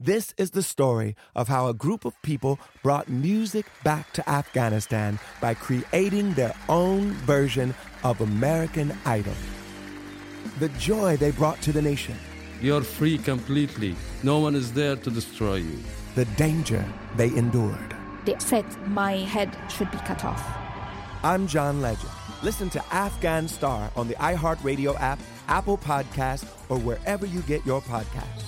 This is the story of how a group of people brought music back to Afghanistan by creating their own version of American Idol. The joy they brought to the nation. You're free completely. No one is there to destroy you. The danger they endured. They said my head should be cut off. I'm John Legend. Listen to Afghan Star on the iHeartRadio app, Apple Podcasts, or wherever you get your podcasts.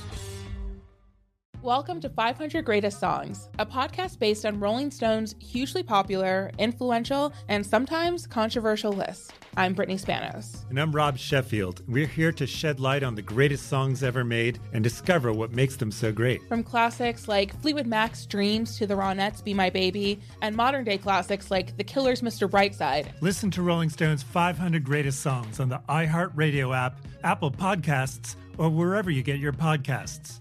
Welcome to 500 Greatest Songs, a podcast based on Rolling Stone's hugely popular, influential, and sometimes controversial list. I'm Brittany Spanos. And I'm Rob Sheffield. We're here to shed light on the greatest songs ever made and discover what makes them so great. From classics like Fleetwood Mac's Dreams to the Ronettes' Be My Baby, and modern-day classics like The Killer's Mr. Brightside. Listen to Rolling Stone's 500 Greatest Songs on the iHeartRadio app, Apple Podcasts, or wherever you get your podcasts.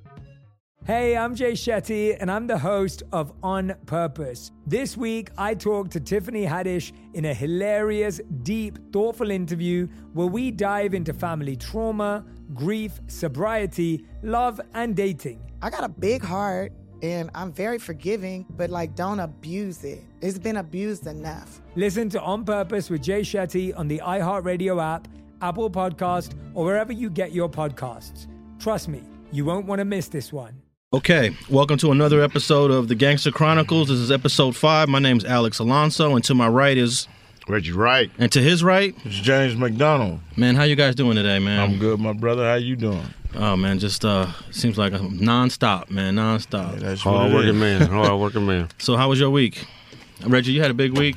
Hey, I'm Jay Shetty, and I'm the host of On Purpose. This week, I talked to Tiffany Haddish in a hilarious, deep, thoughtful interview where we dive into family trauma, grief, sobriety, love, and dating. I got a big heart, and I'm very forgiving, but don't abuse it. It's been abused enough. Listen to On Purpose with Jay Shetty on the iHeartRadio app, Apple Podcast, or wherever you get your podcasts. Trust me, you won't want to miss this one. Okay, welcome to another episode of the Gangster Chronicles. This is episode 5. My name's Alex Alonso, and to my right is Reggie Wright. And to his right, it's James McDonald. Man, how you guys doing today, man? I'm good, my brother. How you doing? Oh, man, just seems like a nonstop, man, nonstop. Yeah, that's Hard-working man. So how was your week? Reggie, you had a big week?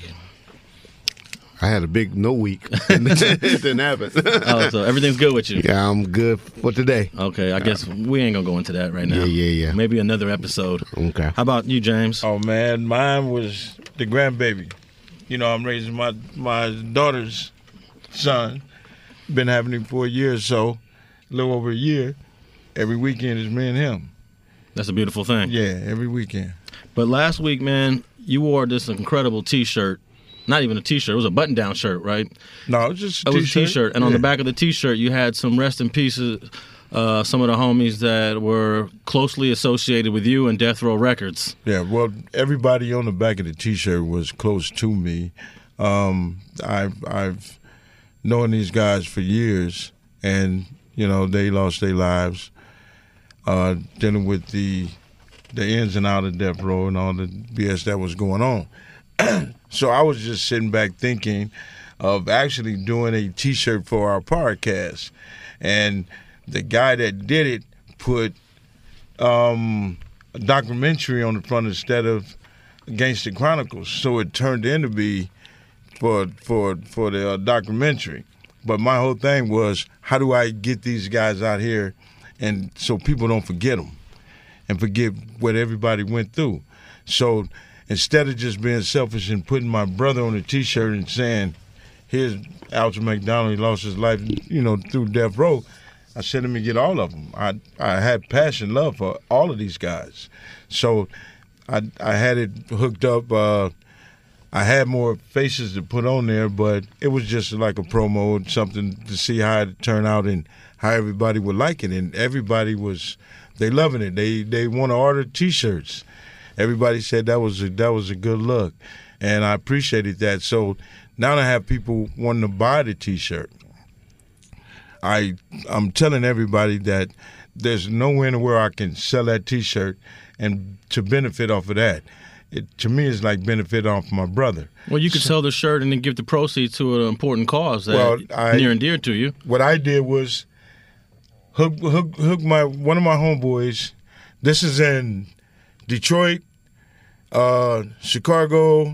I had a big no week. It didn't happen. Oh, so everything's good with you? Yeah, I'm good for today. Okay, I guess we ain't going to go into that right now. Yeah. Maybe another episode. Okay. How about you, James? Oh, man, mine was the grandbaby. You know, I'm raising my daughter's son. Been having him for a year or so, a little over a year. Every weekend is me and him. That's a beautiful thing. Yeah, every weekend. But last week, man, you wore this incredible T-shirt. Not even a T-shirt. It was a button-down shirt, right? No, it was just a T-shirt. It was a T-shirt. And on the back of the T-shirt, you had some rest in pieces, some of the homies that were closely associated with you and Death Row Records. Yeah, well, everybody on the back of the T-shirt was close to me. I've known these guys for years, and, you know, they lost their lives dealing with the ins and outs of Death Row and all the BS that was going on. So I was just sitting back thinking of actually doing a T-shirt for our podcast. And the guy that did it put a documentary on the front instead of Gangster Chronicles. So it turned into be for the documentary. But my whole thing was, how do I get these guys out here and so people don't forget them and forget what everybody went through? So instead of just being selfish and putting my brother on a T-shirt and saying, here's Alton McDonald, he lost his life, you know, through Death Row, I said, let me get all of them. I had passion, love for all of these guys. So I had it hooked up. I had more faces to put on there, but it was just like a promo, something to see how it turned out and how everybody would like it. And everybody they loving it. They want to order T-shirts. Everybody said that was a good look, and I appreciated that. So now I have people wanting to buy the T-shirt. I'm telling everybody that there's nowhere in the world I can sell that T-shirt and to benefit off of that. To me, it's like benefit off my brother. Well, you could sell the shirt and then give the proceeds to an important cause that near and dear to you. What I did was hook one of my homeboys. This is in Detroit, Chicago,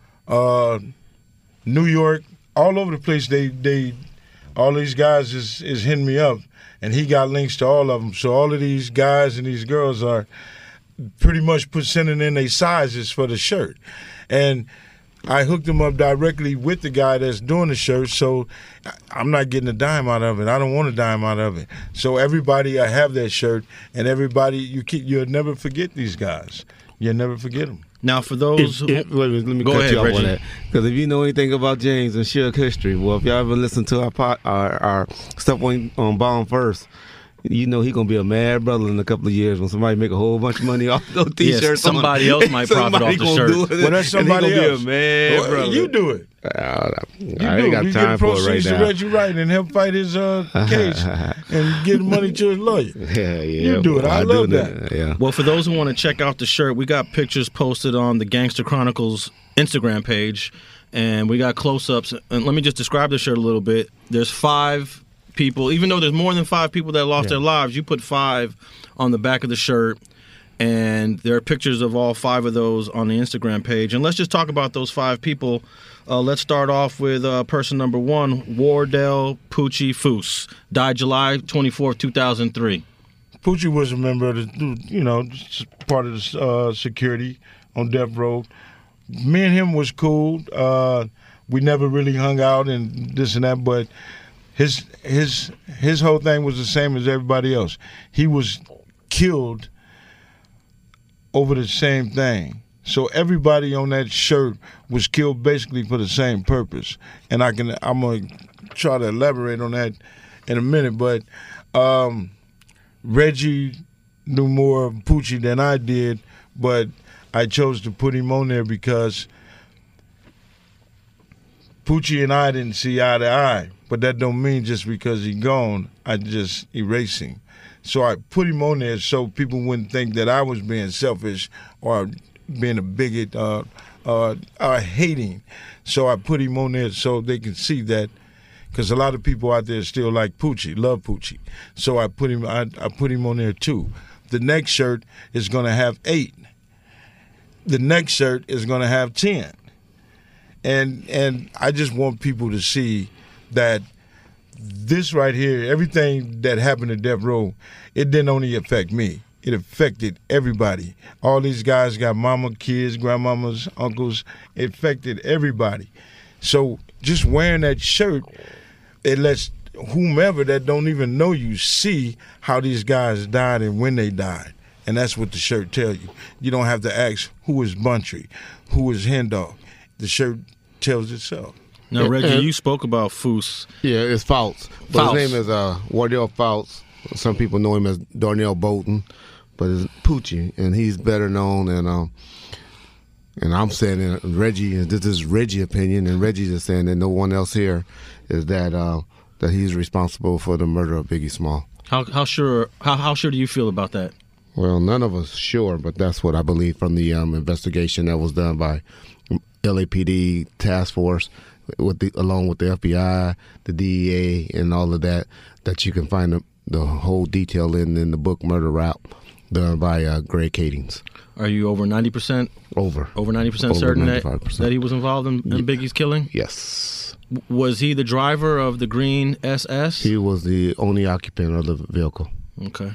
New York, all over the place. They all these guys is hitting me up, and he got links to all of them. So all of these guys and these girls are pretty much sending in their sizes for the shirt, and I hooked them up directly with the guy that's doing the shirt. So I'm not getting a dime out of it. I don't want a dime out of it. So everybody, I have that shirt, and everybody, you'll never forget these guys. You'll never forget them. Now, for those let me cut you off on that. Because if you know anything about James and Suge history, well, if y'all ever listen to our stuff on Bomb First, You know he gonna be a mad brother in a couple of years when somebody make a whole bunch of money off those T-shirts. Yes, somebody else might profit off the shirt. Well, that's somebody else. Be a mad brother. You do it. I ain't got time for it right now. You get Reggie Wright and help fight his case and give money to his lawyer. Yeah. You do it. I love that. Yeah. Well, for those who want to check out the shirt, we got pictures posted on the Gangster Chronicles Instagram page, and we got close-ups. And let me just describe the shirt a little bit. There's 5 people, even though there's more than 5 people that lost their lives, you put 5 on the back of the shirt, and there are pictures of all 5 of those on the Instagram page. And let's just talk about those 5 people. Let's start off with person number 1, Wardell Poochie Foose, died July 24th, 2003. Poochie was a member of the, part of the security on death row. Me and him was cool. We never really hung out and this and that, but his whole thing was the same as everybody else. He was killed over the same thing. So everybody on that shirt was killed basically for the same purpose. And I'm gonna try to elaborate on that in a minute. But Reggie knew more of Poochie than I did, but I chose to put him on there because Poochie and I didn't see eye to eye. But that don't mean just because he's gone, I just erase him. So I put him on there so people wouldn't think that I was being selfish or being a bigot or hating. So I put him on there so they can see that, because a lot of people out there still like Poochie, love Poochie. So I put him on there too. The next shirt is going to have 8. The next shirt is going to have 10. And I just want people to see that this right here, everything that happened at Death Row, it didn't only affect me. It affected everybody. All these guys got mama, kids, grandmamas, uncles. It affected everybody. So just wearing that shirt, it lets whomever that don't even know you see how these guys died and when they died. And that's what the shirt tells you. You don't have to ask who is Buntry, who is Hen Dog. The shirt tells itself. Now, Reggie, you spoke about Foose. Yeah, it's Fouts. But his name is Wardell Fouts. Some people know him as Darnell Bolton, but it's Poochie, and he's better known. And I'm saying that Reggie, this is Reggie's opinion, and Reggie's just saying that no one else here is that he's responsible for the murder of Biggie Small. How sure do you feel about that? Well, none of us sure, but that's what I believe from the investigation that was done by LAPD task force, along with the FBI, the DEA, and all of that you can find the whole detail in the book Murder Rap, done by Greg Kadings. Are you over 90%? Over 90% certain that he was involved in Biggie's killing? Yes. Was he the driver of the green SS? He was the only occupant of the vehicle. Okay.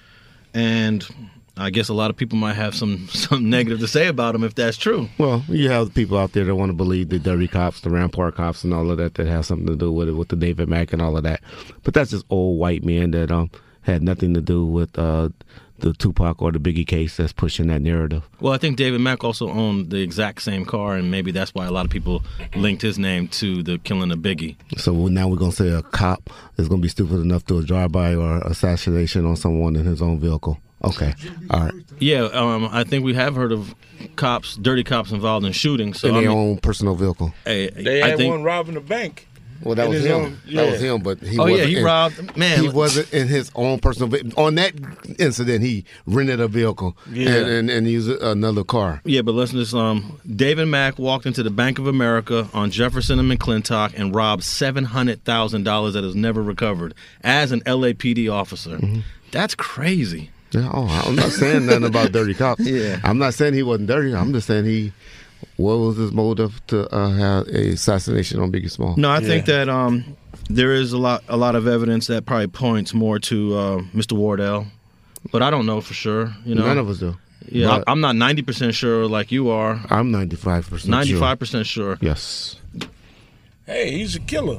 And I guess a lot of people might have some negative to say about him if that's true. Well, you have people out there that want to believe the dirty cops, the Rampart cops, and all of that have something to do with it, with the David Mack and all of that. But that's just old white men that had nothing to do with the Tupac or the Biggie case that's pushing that narrative. Well, I think David Mack also owned the exact same car, and maybe that's why a lot of people linked his name to the killing of Biggie. So now we're going to say a cop is going to be stupid enough to do a drive-by or assassination on someone in his own vehicle. Okay, all right. Yeah, I think we have heard of cops, dirty cops involved in shootings. So in their own personal vehicle. They had one robbing a bank. Well, that was him. That was him, but he robbed. Man, he wasn't in his own personal vehicle. On that incident, he rented a vehicle and used another car. Yeah, but listen to this. David Mack walked into the Bank of America on Jefferson and McClintock and robbed $700,000 that is never recovered as an LAPD officer. Mm-hmm. That's crazy. Yeah, I'm not saying nothing about dirty cops. Yeah. I'm not saying he wasn't dirty. I'm just saying what was his motive to have a assassination on Biggie Small? No, I think that there is a lot of evidence that probably points more to Mr. Wardell, but I don't know for sure. None of us do. Yeah, I'm not 90% sure like you are. I'm 95% sure. 95% sure. Yes. Hey, he's a killer.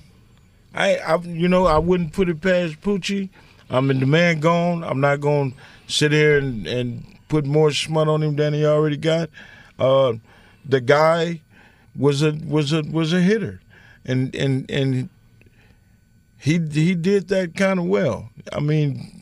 I wouldn't put it past Poochie. The man gone. I'm not going to sit here and put more smut on him than he already got. The guy was a hitter, and he did that kind of well. I mean,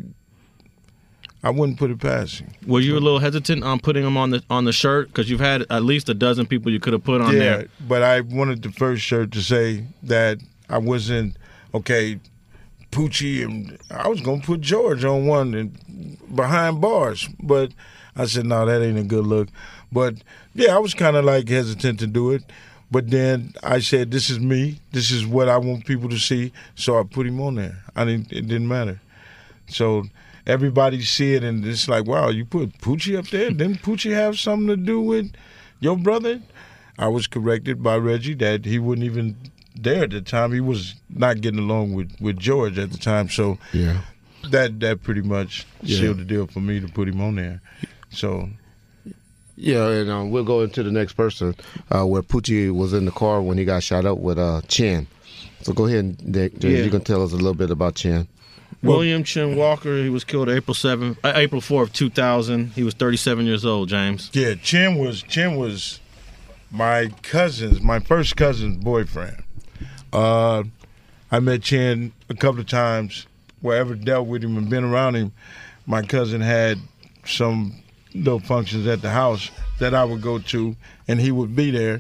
I wouldn't put it past him. Were you a little hesitant on putting him on the shirt? Because you've had at least a dozen people you could have put on there. Yeah, but I wanted the first shirt to say that I wasn't, okay, Poochie, and I was going to put George on one and behind bars. But I said, no, that ain't a good look. But, yeah, I was kind of like hesitant to do it. But then I said, this is me. This is what I want people to see. So I put him on there. It didn't matter. So everybody see it, and it's like, wow, you put Poochie up there? Didn't Poochie have something to do with your brother? I was corrected by Reggie that he wasn't even there at the time. He was not getting along with George at the time. So yeah, that pretty much sealed the deal for me to put him on there. So yeah, and we'll go into the next person where Poochie was in the car when he got shot up with Chin. So go ahead, Nick. You can tell us a little bit about Chin. William Chin Walker, he was killed April 4th, 2000. He was 37 years old, James. Yeah, Chin was my first cousin's boyfriend. I met Chin a couple of times. Wherever dealt with him and been around him, my cousin had some little functions at the house that I would go to, and he would be there.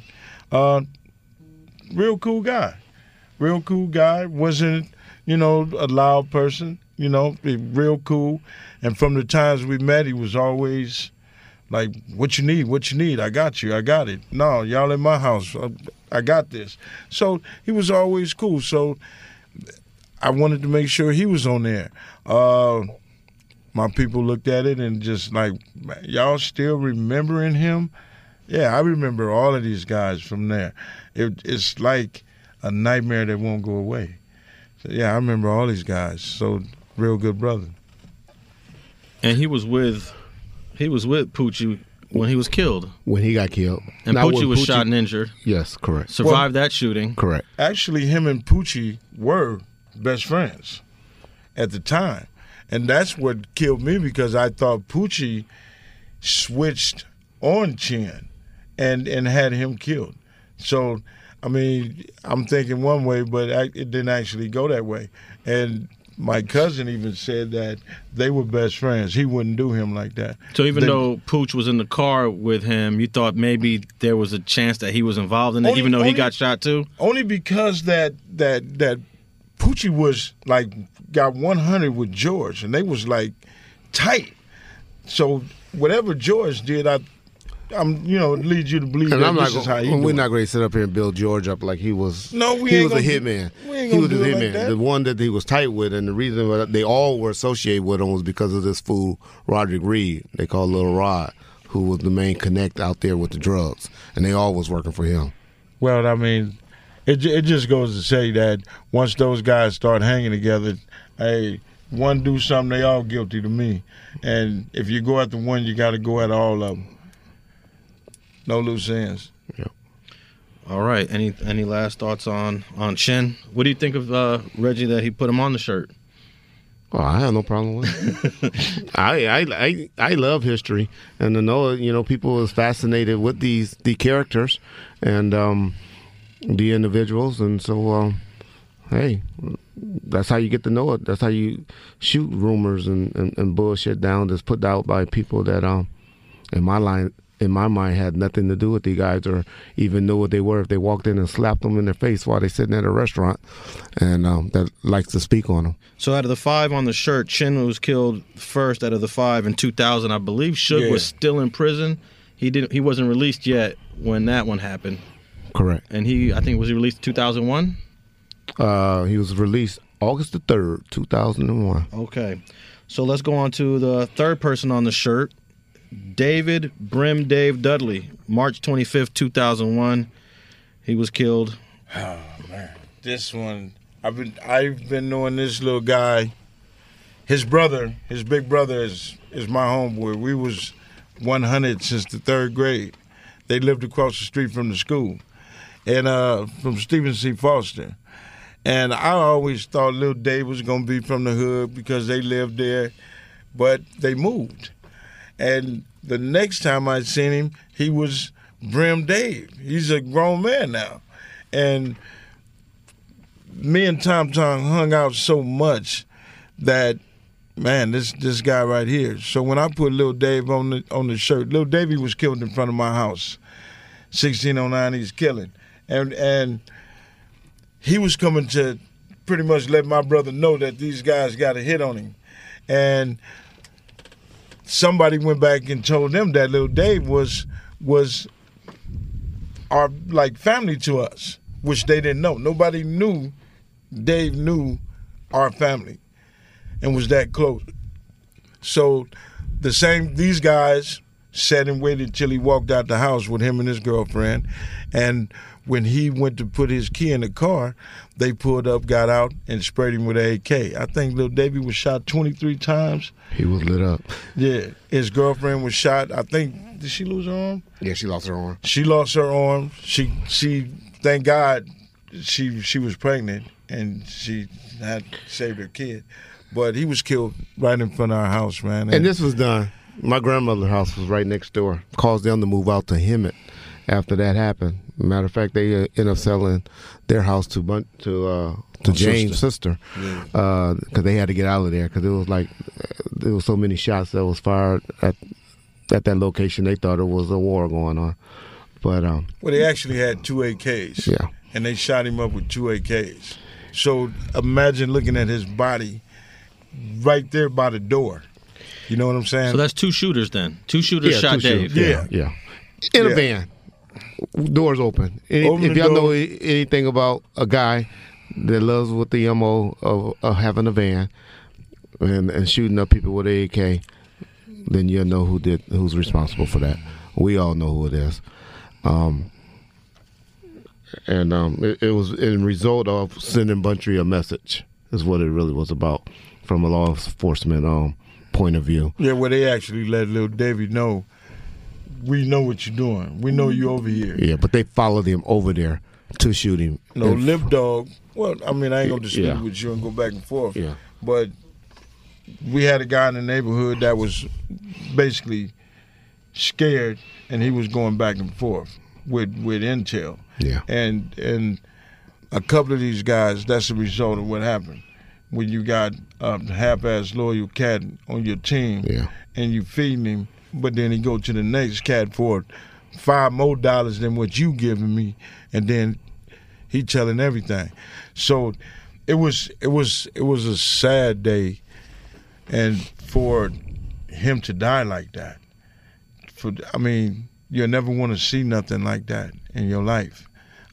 Real cool guy. Wasn't, a loud person, real cool. And from the times we met, he was always like, what you need? I got you. I got it. No, y'all in my house. I got this. So he was always cool. So I wanted to make sure he was on there. My people looked at it and just like, y'all still remembering him? Yeah, I remember all of these guys from there. It's like a nightmare that won't go away. So, yeah, I remember all these guys. So, real good brother. And he was with Poochie when he was killed. When he got killed. And Poochie was shot and injured. Yes, correct. Survived that shooting. Correct. Actually, him and Poochie were best friends at the time. And that's what killed me, because I thought Poochie switched on Chin and had him killed. So, I mean, I'm thinking one way, but it didn't actually go that way. And my cousin even said that they were best friends. He wouldn't do him like that. So even though Pooch was in the car with him, you thought maybe there was a chance that he was involved in it, even though he got shot too? Only because that Poochie was like got 100 with George, and they was like tight. So whatever George did, lead you to believe and that this is how he we're not going to sit up here and build George up like he was. No, he was a hitman. He was a hitman, like the one that he was tight with, and the reason why they all were associated with him was because of this fool Roderick Reed. They called Little Rod, who was the main connect out there with the drugs, and they all was working for him. Well, I mean, it just goes to say that once those guys start hanging together, hey, one do something, they all guilty to me. And if you go after one, you got to go after all of them. No loose ends. Yeah. All right. Any last thoughts on Chin? What do you think of Reggie that he put him on the shirt? Oh, I have no problem with it. I love history, and to know people is fascinated with the characters and the individuals, and so hey, that's how you get to know it. That's how you shoot rumors and bullshit down that's put out by people that in my mind had nothing to do with these guys or even knew what they were if they walked in and slapped them in their face while they're sitting at a restaurant, and that likes to speak on them. So out of the 5 on the shirt, Chin was killed first out of the 5 in 2000. I believe Suge was still in prison. He wasn't released yet when that one happened. Correct. And I think was he released in 2001? He was released August the 3rd, 2001. Okay. So let's go on to the third person on the shirt. David Brim Dave Dudley, March 25th, 2001. He was killed. Oh man, this one I've been knowing this little guy. His big brother is my homeboy. We was 100 since the 3rd grade. They lived across the street from the school, and from Stephen C. Foster. And I always thought little Dave was gonna be from the hood because they lived there, but they moved. And the next time I seen him, he was Brim Dave. He's a grown man now. And me and Tom hung out so much that, man, this guy right here. So when I put Lil Dave on the shirt, Lil Davey was killed in front of my house. 1609, he's killing. And he was coming to pretty much let my brother know that these guys got a hit on him. And somebody went back and told them that Lil Dave was our like family to us, which they didn't know. Nobody knew Dave knew our family and was that close. So these guys sat and waited till he walked out the house with him and his girlfriend. And when he went to put his key in the car, they pulled up, got out, and sprayed him with an AK. I think Lil Davey was shot 23 times. He was lit up. Yeah. His girlfriend was shot. I think, did she lose her arm? Yeah, she lost her arm. She lost her arm. She thank God she was pregnant and she had saved her kid. But he was killed right in front of our house, man. And this was done. My grandmother's house was right next door. Caused them to move out to Hemet after that happened. Matter of fact, they ended up selling their house to James' sister because they had to get out of there because there was so many shots that was fired at that location. They thought it was a war going on. But well, they actually had 2 AKs. Yeah. And they shot him up with 2 AKs. So imagine looking at his body right there by the door. You know what I'm saying? So that's 2 shooters then. 2 shooters shot Dave. Yeah. In a van. Doors open. If y'all know anything about a guy that loves with the MO of having a van and shooting up people with an AK, then you'll know who's responsible for that. We all know who it is. It was in result of sending Buntry a message is what it really was about from a law enforcement point of view. Yeah, well, they actually let Lil Davey know, we know what you're doing. We know you over here. Yeah, but they followed him over there to shoot him. No, Lip Dog, well, I mean, I ain't going to dispute with you and go back and forth. Yeah. But we had a guy in the neighborhood that was basically scared, and he was going back and forth with intel. Yeah. And a couple of these guys, that's the result of what happened. When you got a half-ass loyal cat on your team and you feeding him, but then he go to the next cat for $5 more than what you giving me, and then he telling everything. So it was a sad day, and for him to die like that, I mean, you'll never want to see nothing like that in your life.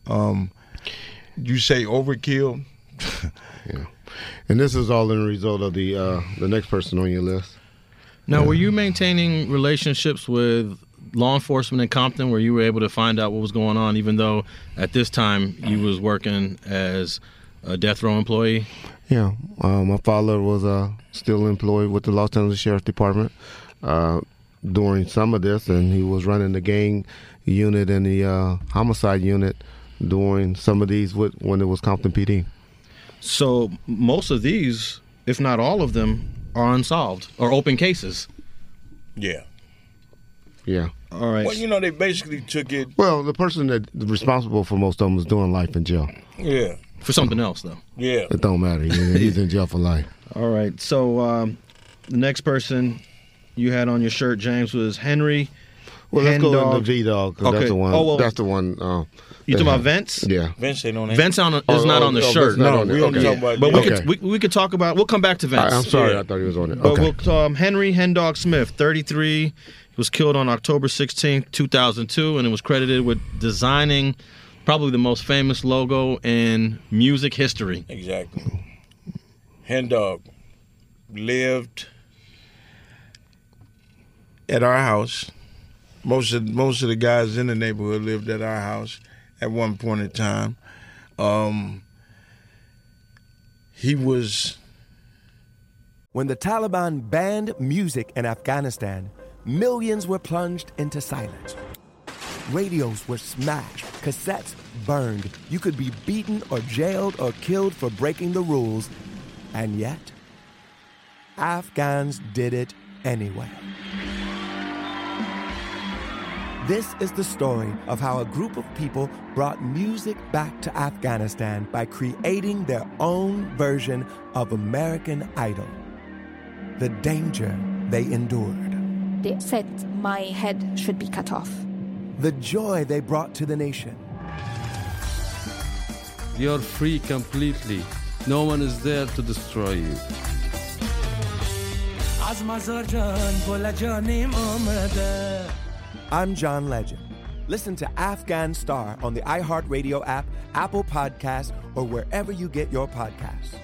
You say overkill. Yeah. And this is all in the result of the next person on your list. Now, were you maintaining relationships with law enforcement in Compton where you were able to find out what was going on, even though at this time you was working as a death row employee? Yeah. My father was still employed with the Los Angeles Sheriff's Department during some of this, and he was running the gang unit and the homicide unit during some of these when it was Compton PD. So most of these, if not all of them, are unsolved or open cases. Yeah. Yeah. All right. Well, you know, they basically took it. Well, the person that's responsible for most of them was doing life in jail. Yeah. For something else, though. Yeah. It don't matter. He's in jail for life. All right. So the next person you had on your shirt, James, was Henry. Well, let's go into V-Dog, because that's the one. Oh, well, that's the one. You talking about Vince? Yeah. Vince ain't on it. Vince is not on the shirt. No, we only talk about. But we could talk about. We'll come back to Vince. I'm sorry, I thought he was on it. But Henry Hendog Smith, 33. He was killed on October 16th, 2002, and it was credited with designing probably the most famous logo in music history. Exactly. Hendog lived at our house. Most of the guys in the neighborhood lived at our house at one point in time. He was... When the Taliban banned music in Afghanistan, millions were plunged into silence. Radios were smashed, cassettes burned. You could be beaten or jailed or killed for breaking the rules. And yet, Afghans did it anyway. This is the story of how a group of people brought music back to Afghanistan by creating their own version of American Idol. The danger they endured. They said my head should be cut off. The joy they brought to the nation. You're free completely. No one is there to destroy you. I'm John Legend. Listen to Afghan Star on the iHeartRadio app, Apple Podcasts, or wherever you get your podcasts.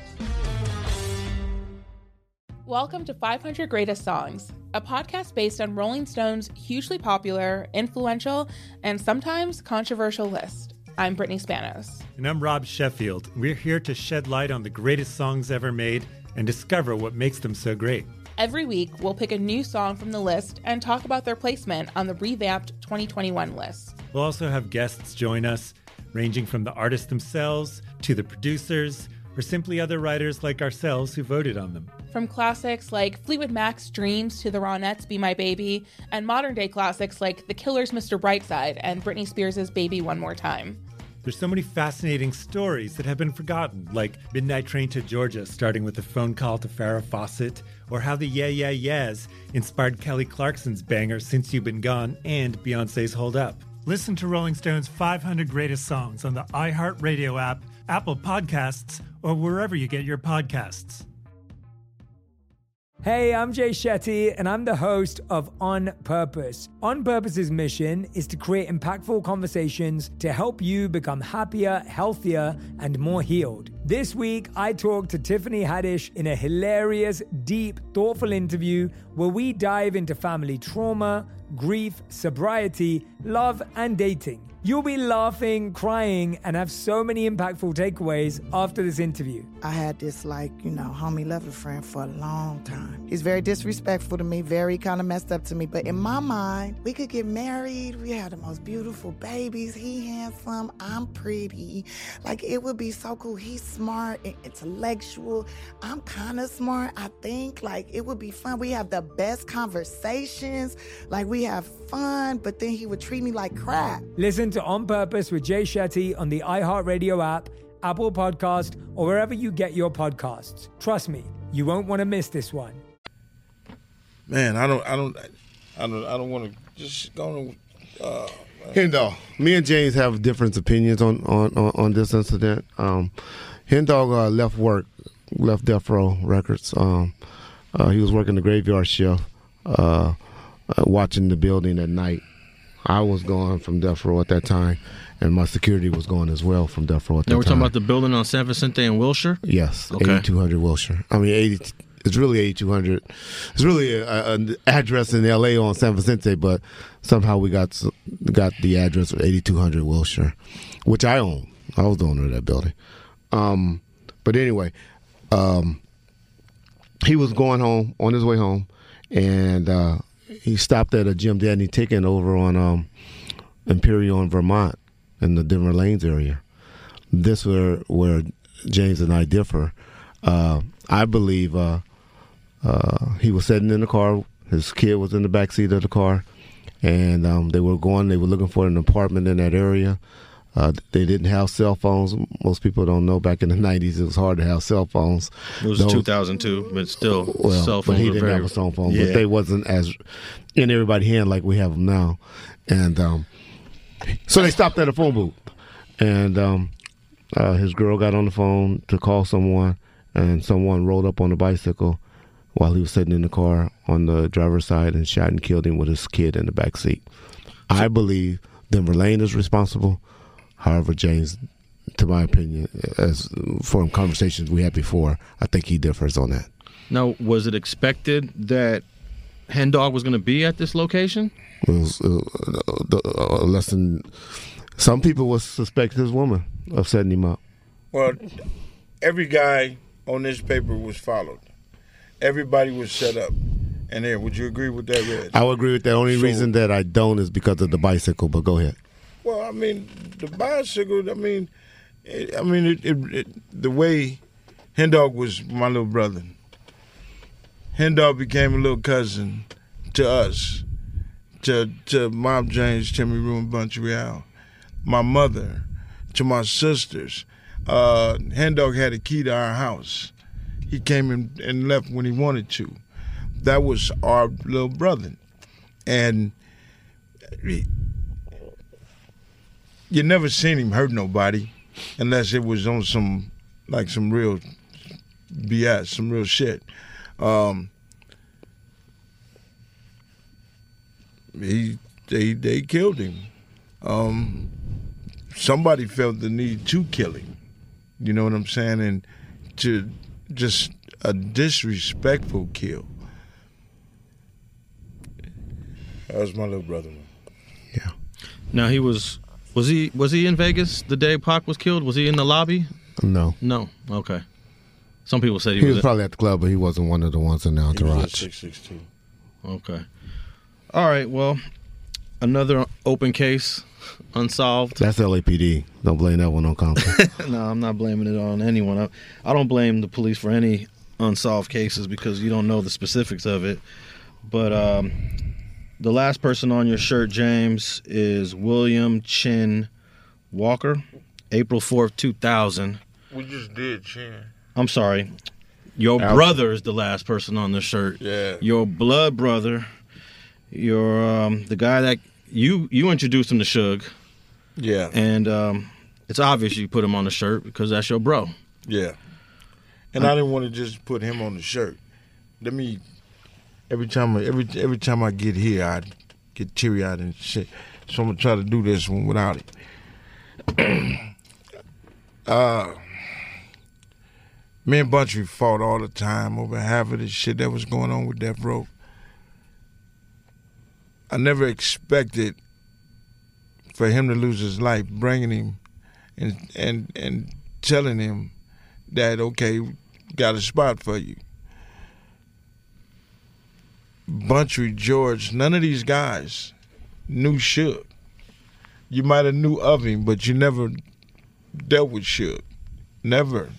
Welcome to 500 Greatest Songs, a podcast based on Rolling Stone's hugely popular, influential, and sometimes controversial list. I'm Brittany Spanos. And I'm Rob Sheffield. We're here to shed light on the greatest songs ever made and discover what makes them so great. Every week, we'll pick a new song from the list and talk about their placement on the revamped 2021 list. We'll also have guests join us, ranging from the artists themselves to the producers, or simply other writers like ourselves who voted on them. From classics like Fleetwood Mac's Dreams to the Ronettes' Be My Baby, and modern-day classics like The Killer's Mr. Brightside and Britney Spears' Baby One More Time. There's so many fascinating stories that have been forgotten, like Midnight Train to Georgia, starting with a phone call to Farrah Fawcett, or how the Yeah Yeah Yeahs inspired Kelly Clarkson's banger Since You've Been Gone and Beyoncé's Hold Up. Listen to Rolling Stone's 500 Greatest Songs on the iHeartRadio app, Apple Podcasts, or wherever you get your podcasts. Hey, I'm Jay Shetty, and I'm the host of On Purpose. On Purpose's mission is to create impactful conversations to help you become happier, healthier, and more healed. This week, I talked to Tiffany Haddish in a hilarious, deep, thoughtful interview where we dive into family trauma, grief, sobriety, love, and dating. You'll be laughing, crying, and have so many impactful takeaways after this interview. I had this, homie lover friend for a long time. He's very disrespectful to me, very kind of messed up to me. But in my mind, we could get married. We had the most beautiful babies. He handsome. I'm pretty. It would be so cool. He's smart and intellectual. I'm kind of smart, I think. It would be fun. We have the best conversations. We have fun. But then he would treat me like crap. Listen to On Purpose with Jay Shetty on the iHeartRadio app, Apple Podcast, or wherever you get your podcasts. Trust me, you won't want to miss this one. Man, I don't want to just go on. Hendog, me and James have different opinions on this incident. Hendog left Death Row Records. He was working the graveyard shift, watching the building at night. I was gone from Death Row at that time, and my security was gone as well from Death Row at that time. Now we're talking about the building on San Vicente and Wilshire? Yes, okay. 8200 Wilshire. It's really 8200. It's really an address in L.A. on San Vicente, but somehow we got the address of 8200 Wilshire, which I own. I was the owner of that building. But anyway, he was going home, on his way home, and he stopped at a Jim Dandy Ticket over on Imperial in Vermont in the Denver Lanes area. This is where James and I differ. I believe he was sitting in the car. His kid was in the back seat of the car, and they were looking for an apartment in that area. They didn't have cell phones. Most people don't know back in the 90s it was hard to have cell phones. It was 2002, but still, cell phones but he were didn't have a cell phone. Yeah. But they wasn't as in everybody's hand like we have them now. And so they stopped at a phone booth. And his girl got on the phone to call someone, and someone rolled up on a bicycle while he was sitting in the car on the driver's side and shot and killed him with his kid in the back seat. I believe Denver Lane is responsible. However, James, to my opinion, as from conversations we had before, I think he differs on that. Now, was it expected that Hendog was going to be at this location? It was less than. Some people would suspect his woman of setting him up. Well, every guy on this paper was followed. Everybody was set up. And there, would you agree with that, Reg? I would agree with that. The only reason that I don't is because of the bicycle, but go ahead. Well, the bicycle, the way Hendog was my little brother. Hendog became a little cousin to us, to Mom James, Timmy Rue, and Bunch Real, my mother, to my sisters. Hen Dog had a key to our house. He came in and left when he wanted to. That was our little brother. And you never seen him hurt nobody unless it was on some real BS, some real shit. They killed him. Somebody felt the need to kill him. You know what I'm saying? And to just a disrespectful kill. That was my little brother, man. Yeah. Now was he in Vegas the day Pac was killed? Was he in the lobby? No. No. Okay. Some people said he was probably at the club, but he wasn't one of the ones in the entourage. He was at 662. Okay. All right. Well, another open case, unsolved. That's LAPD. Don't blame that one on Compton. No, I'm not blaming it on anyone. I don't blame the police for any unsolved cases because you don't know the specifics of it. But the last person on your shirt, James, is William Chin Walker, April 4th, 2000. We just did Chin. I'm sorry. Your brother is the last person on the shirt. Yeah. Your blood brother. Your the guy that you introduced him to Suge. Yeah. And it's obvious you put him on the shirt because that's your bro. Yeah. And I didn't want to just put him on the shirt. Every time I get here, I get teary-eyed and shit. So I'm gonna try to do this one without it. Me and Buntry fought all the time over half of the shit that was going on with Death Row. I never expected for him to lose his life, bringing him and telling him that, okay, got a spot for you. Buntry, George, none of these guys knew Suge. You might have knew of him, but you never dealt with Suge. Never.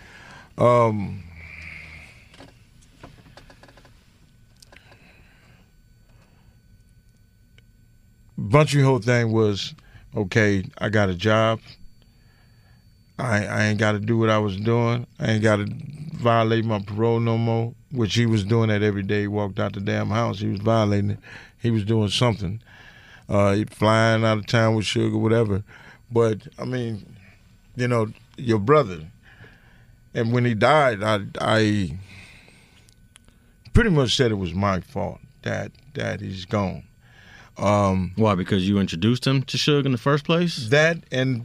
Buntry whole thing was, okay, I got a job. I ain't got to do what I was doing. I ain't got to violate my parole no more, which he was doing that every day. He walked out the damn house. He was violating it. He was doing something. Flying out of town with Suge or whatever. But, I mean, you know, your brother. And when he died, I pretty much said it was my fault that he's gone. Why? Because you introduced him to Suge in the first place? That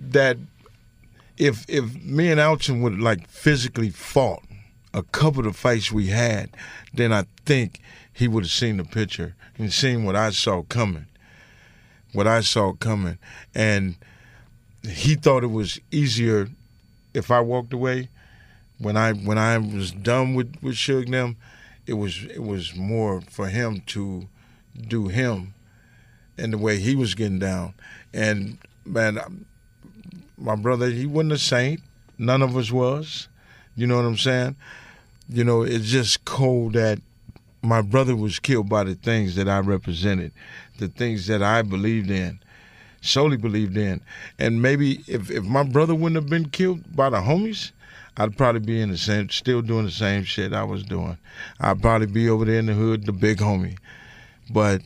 if me and Alton would like physically fought a couple of fights we had, then I think he would have seen the picture and seen what I saw coming. And he thought it was easier if I walked away. When I was done with Suge and them, it was more for him to do him and the way he was getting down. And man, my brother, he wasn't a saint. None of us was. You know what I'm saying? You know, it's just cold that my brother was killed by the things that I represented, the things that I believed in, solely believed in. And maybe if my brother wouldn't have been killed by the homies, I'd probably be still doing the same shit I was doing. I'd probably be over there in the hood, the big homie. But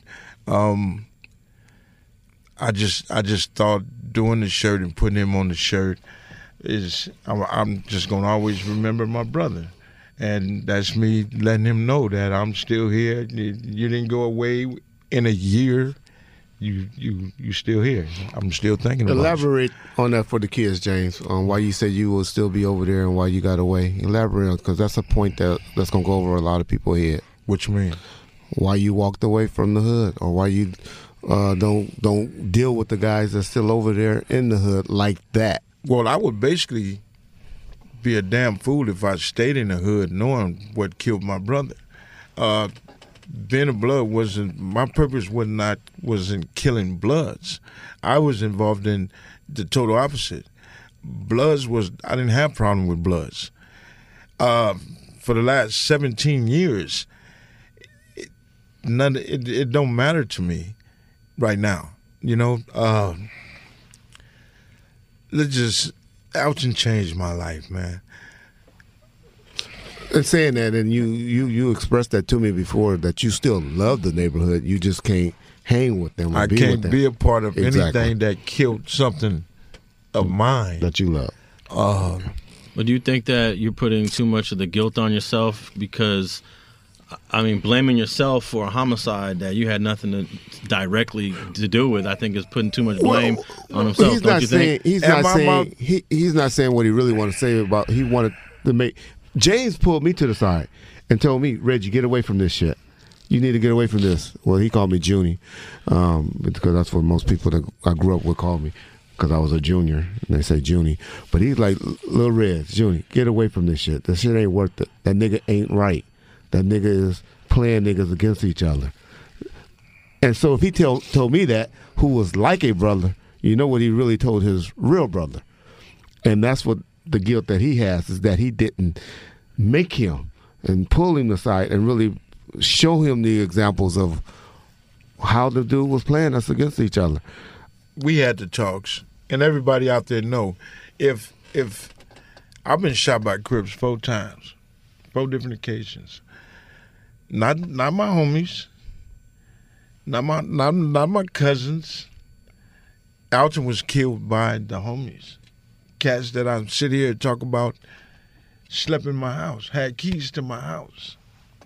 I just thought doing the shirt and putting him on the shirt I'm just gonna always remember my brother, and that's me letting him know that I'm still here. You didn't go away in a year. You still here. I'm still thinking about you. Elaborate on that for the kids, James, on why you said you will still be over there and why you got away. Elaborate on, because that's a point that's going to go over a lot of people's head. What you mean? Why you walked away from the hood, or why you don't deal with the guys that's still over there in the hood like that. Well, I would basically be a damn fool if I stayed in the hood knowing what killed my brother. Being a blood wasn't my purpose. Wasn't killing Bloods. I was involved in the total opposite. Bloods I didn't have problem with Bloods. For the last 17 years, it don't matter to me right now. Alton changed my life, man. And saying that, and you expressed that to me before, that you still love the neighborhood. You just can't hang with them. I can't be a part of anything that killed something of mine that you love. But do you think that you're putting too much of the guilt on yourself? Because, I mean, blaming yourself for a homicide that you had nothing directly to do with, I think is putting too much blame on himself. He's don't not you saying, think? He's not saying what he really wanted to say about. He wanted to make. James pulled me to the side and told me, Reggie, get away from this shit. You need to get away from this. Well, he called me Junie, because that's what most people that I grew up with called me, because I was a junior, and they say Junie. But he's like, Lil Reg, Junie, get away from this shit. This shit ain't worth it. That nigga ain't right. That nigga is playing niggas against each other. And so if he told me that, who was like a brother, you know what he really told his real brother. And that's what the guilt that he has, is that he didn't make him and pull him aside and really show him the examples of how the dude was playing us against each other. We had the talks, and everybody out there know, if I've been shot by Crips 4 times, 4 different occasions. Not my homies, not my cousins. Alton was killed by the homies. Cats that I sit here and talk about slept in my house, had keys to my house,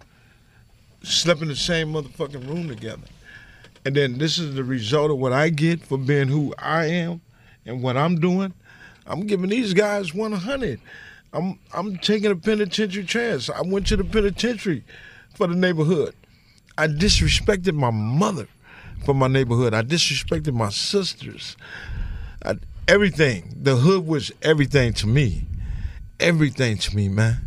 slept in the same motherfucking room together. And then this is the result of what I get for being who I am and what I'm doing. I'm giving these guys 100. I'm taking a penitentiary chance. I went to the penitentiary for the neighborhood. I disrespected my mother for my neighborhood. I disrespected my sisters. Everything. The hood was everything to me. Everything to me, man.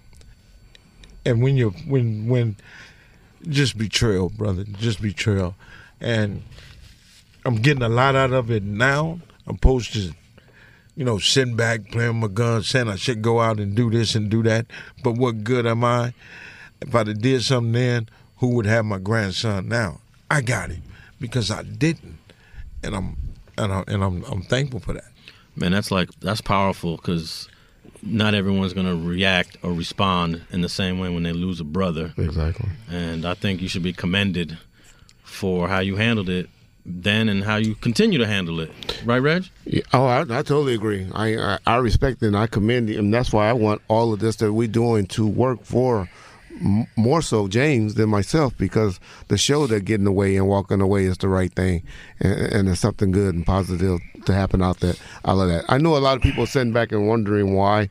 And when just betrayal, brother. Just betrayal. And I'm getting a lot out of it now. I'm opposed to, sitting back, playing my gun, saying I should go out and do this and do that. But what good am I? If I'd have did something then, who would have my grandson now? I got him because I didn't. And I'm thankful for that. Man, that's powerful, because not everyone's going to react or respond in the same way when they lose a brother. Exactly. And I think you should be commended for how you handled it then and how you continue to handle it. Right, Reg? Yeah. Oh, I totally agree. I respect it and I commend it. And that's why I want all of this that we're doing to work for more so James than myself, because the show they're getting away and walking away is the right thing, and there's something good and positive to happen out of that. I know a lot of people sitting back and wondering why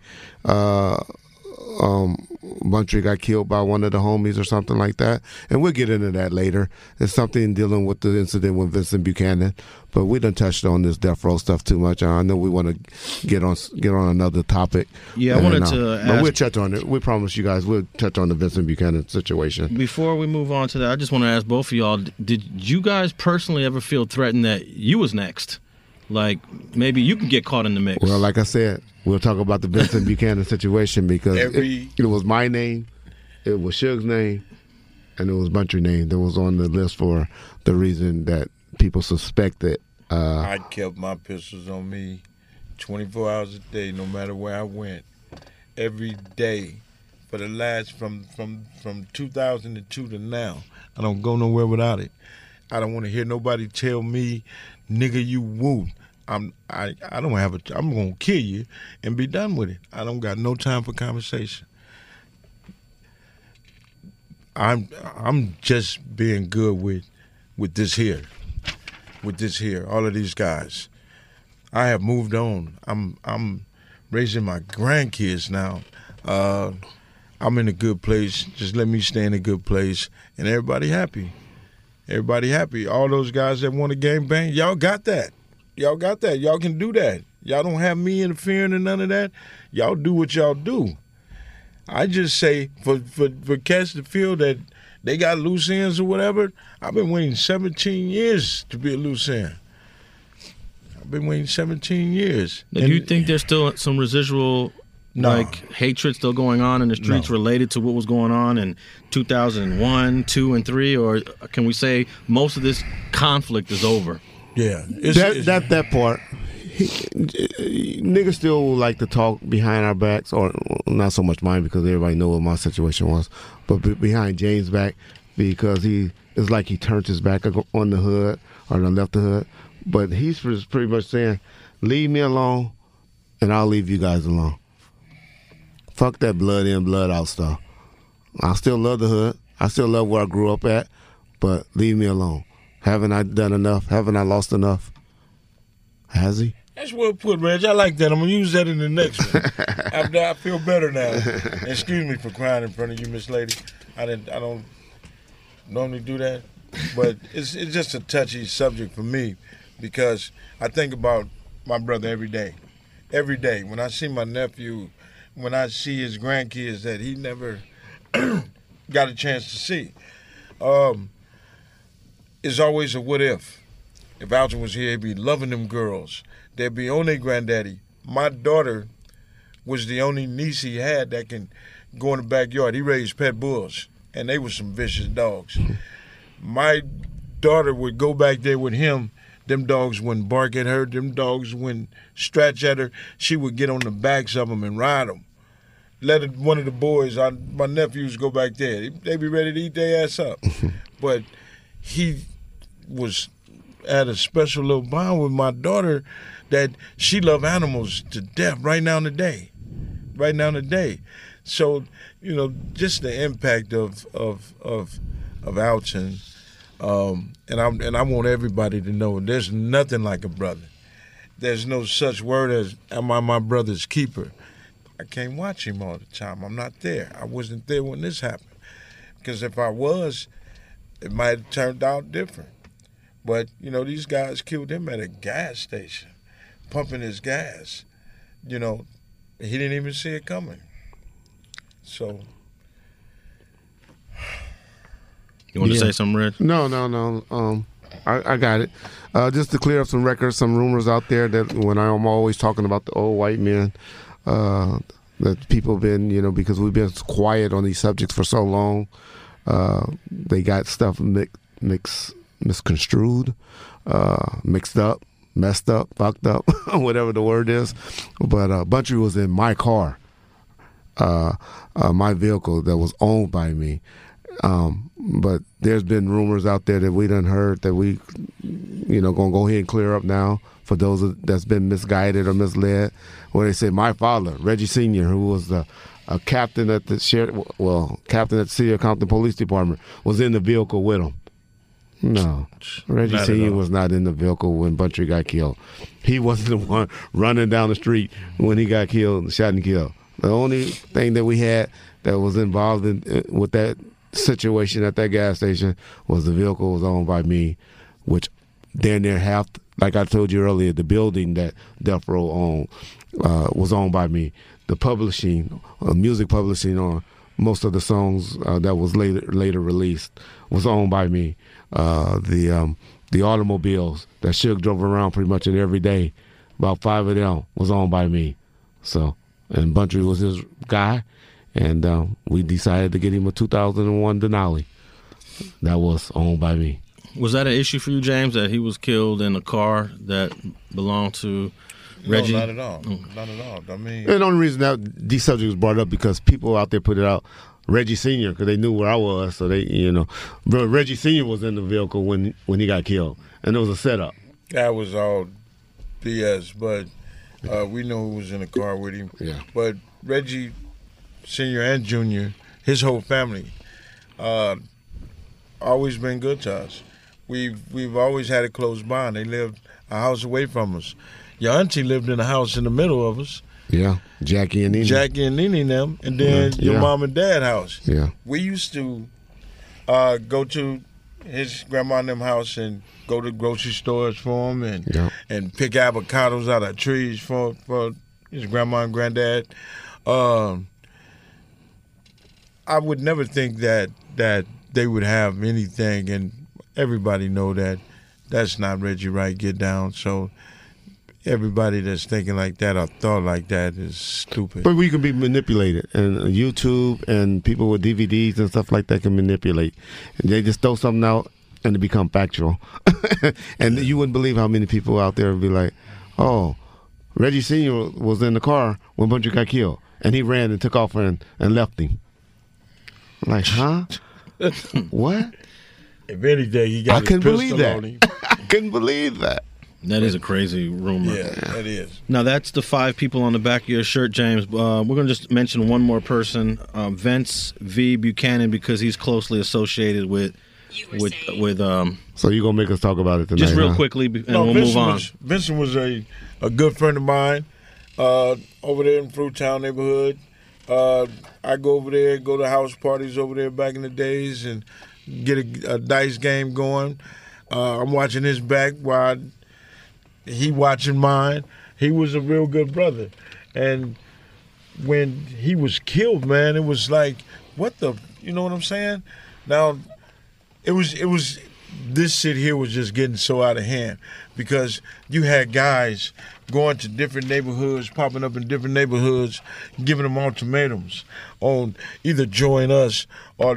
Buntry got killed by one of the homies or something like that, and we'll get into that later. There's something dealing with the incident with Vincent Buchanan, but we done touched on this death row stuff too much. I know we want to get on another topic. Yeah, I wanted to ask, but we'll touch on it. We promise you guys we'll touch on the Vincent Buchanan situation. Before we move on to that, I just want to ask both of y'all, did you guys personally ever feel threatened that you was next? Like, maybe you could get caught in the mix? Well, like I said, we'll talk about the Vincent Buchanan situation, because it was my name, it was Suge's name, and it was Buntry's name that was on the list for the reason that people suspected. I kept my pistols on me 24 hours a day, no matter where I went, every day for the last from 2002 to now. I don't go nowhere without it. I don't want to hear nobody tell me, nigga, you woo. I'm gonna kill you and be done with it. I don't got no time for conversation. I'm just being good with this here. All of these guys. I have moved on. I'm raising my grandkids now. I'm in a good place. Just let me stay in a good place, and everybody happy. Everybody happy. All those guys that want to gang bang, y'all got that. Y'all got that. Y'all can do that. Y'all don't have me interfering in none of that. Y'all do what y'all do. I just say for cats to feel that they got loose ends or whatever, I've been waiting 17 years to be a loose end. I've been waiting 17 years. Now, do you think there's still some residual like hatred still going on in the streets related to what was going on in 2001, 2, and 3, or can we say most of this conflict is over? Yeah, that part. Niggas still like to talk behind our backs, or not so much mine because everybody know what my situation was, but behind James' back, because it's like he turned his back on the hood or left the hood, but he's pretty much saying, leave me alone and I'll leave you guys alone. Fuck that blood in, blood out stuff. I still love the hood. I still love where I grew up at, but leave me alone. Haven't I done enough? Haven't I lost enough? Has he? That's well put, Reg. I like that. I'm going to use that in the next one. I feel better now. Excuse me for crying in front of you, Miss Lady. I don't normally do that. But it's just a touchy subject for me because I think about my brother every day. Every day. When I see my nephew, when I see his grandkids that he never got a chance to see, it's always a what if. If Alton was here, he'd be loving them girls. They'd be on their granddaddy. My daughter was the only niece he had that can go in the backyard. He raised pet bulls, and they were some vicious dogs. My daughter would go back there with him. Them dogs wouldn't bark at her. Them dogs wouldn't scratch at her. She would get on the backs of them and ride them. Let one of the boys, my nephews, go back there. They'd be ready to eat their ass up. But he had a special little bond with my daughter that she loved animals to death right now in the day. Right now in the day. So, just the impact of Alton. And I want everybody to know there's nothing like a brother. There's no such word as am I my brother's keeper. I can't watch him all the time. I'm not there. I wasn't there when this happened. Because if I was, it might have turned out different. But, these guys killed him at a gas station, pumping his gas. He didn't even see it coming. So. You want to say something, Reg? No. I got it. Just to clear up some records, some rumors out there that when I'm always talking about the old white men, that people have been, because we've been quiet on these subjects for so long, they got stuff misconstrued, mixed up, messed up, fucked up, whatever the word is. But Buntry was in my car, my vehicle that was owned by me. But there's been rumors out there that we done heard that we, gonna go ahead and clear up now for those that's been misguided or misled. Where they say my father, Reggie Sr., who was a captain at the captain at the City of Compton Police Department, was in the vehicle with him. No, Reggie Sr. was not in the vehicle when Buntry got killed. He wasn't the one running down the street when he got killed, shot and killed. The only thing that we had that was involved with that situation at that gas station was the vehicle was owned by me, which damn near half, like I told you earlier, the building that Death Row owned was owned by me. The publishing, music publishing on most of the songs that was later released was owned by me. The automobiles that Suge drove around pretty much in every day, about 5 of them was owned by me. So, and Buntry was his guy. And we decided to get him a 2001 Denali. That was owned by me. Was that an issue for you, James, that he was killed in a car that belonged to Reggie? No, not at all. Not at all. I mean, and the only reason that these subjects was brought up because people out there put it out, Reggie Sr., because they knew where I was. So they, but Reggie Sr. was in the vehicle when he got killed. And it was a setup. That was all BS, but we knew who was in the car with him. Yeah. But Reggie Senior and Junior, his whole family, always been good to us. We've always had a close bond. They lived a house away from us. Your auntie lived in a house in the middle of us. Yeah, Jackie and Nene and them, and then your mom and dad house. Yeah, we used to go to his grandma and them house and go to grocery stores for him and pick avocados out of trees for his grandma and granddad. I would never think that they would have anything, and everybody know that that's not Reggie Wright get down. So everybody that's thinking like that or thought like that is stupid. But we can be manipulated, and YouTube and people with DVDs and stuff like that can manipulate. And they just throw something out and it become factual. And you wouldn't believe how many people out there would be like, oh, Reggie Sr. was in the car when Buncher got killed, and he ran and took off and left him. Like, huh? What? If anything, he got his pistol on him. I couldn't believe that. That is a crazy rumor. Yeah, that is. Now, that's the 5 people on the back of your shirt, James. We're going to just mention one more person, Vince V. Buchanan, because he's closely associated with. So you're going to make us talk about it tonight? Just real quickly, and we'll move on. Vincent was a good friend of mine over there in Fruitown neighborhood. I go over there, go to house parties over there back in the days and get a dice game going. I'm watching his back while he watching mine. He was a real good brother. And when he was killed, man, it was like, what the, you know what I'm saying? Now, it was this shit here was just getting so out of hand because you had guys going to different neighborhoods, popping up in different neighborhoods, giving them ultimatums on either join us or,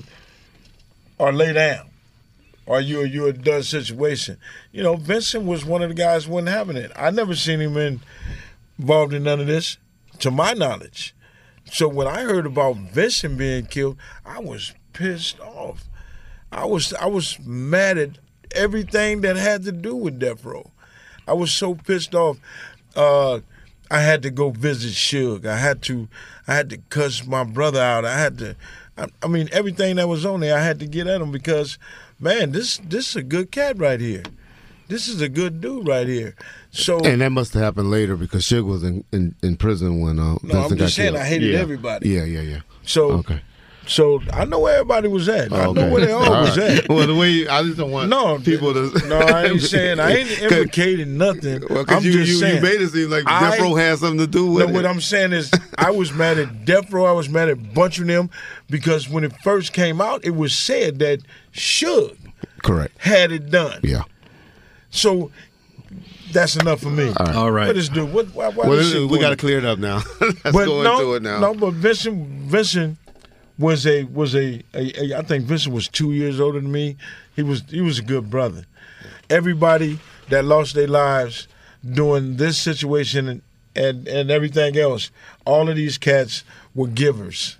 or lay down. Or you're a done situation. Vincent was one of the guys who wasn't having it. I never seen him involved in none of this, to my knowledge. So when I heard about Vincent being killed, I was pissed off. I was mad at everything that had to do with Death Row. I was so pissed off. I had to go visit Suge. I had to cuss my brother out. I mean, everything that was on there, I had to get at him because, man, this is a good cat right here. This is a good dude right here. So, and that must have happened later because Suge was in prison when no, Vincent I'm just saying killed. I hated everybody. Yeah. So okay. So I know where everybody was at. I know where they all was at. Well, the way I just don't want people to. No, I ain't saying I ain't implicating nothing. Well, I'm just saying you made it seem like Death Row had something to do with it. What I'm saying is I was mad at Death Row. I was mad at Bunch of them because when it first came out, it was said that Suge had it done. Yeah. So that's enough for me. All right. What is dude? Why we got to clear it up now. Let's go into it now. No, but Vincent was I think Vincent was 2 years older than me. He was a good brother. Everybody that lost their lives during this situation and everything else, all of these cats were givers.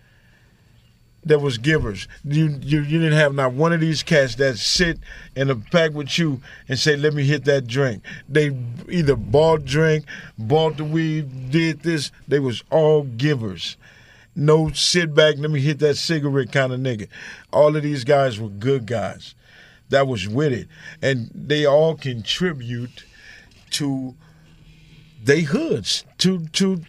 There was givers. You didn't have not one of these cats that sit in a pack with you and say, let me hit that drink. They either bought drink, bought the weed, did this. They was all givers. No sit back, let me hit that cigarette kind of nigga. All of these guys were good guys. That was with it. And they all contribute to they hoods, to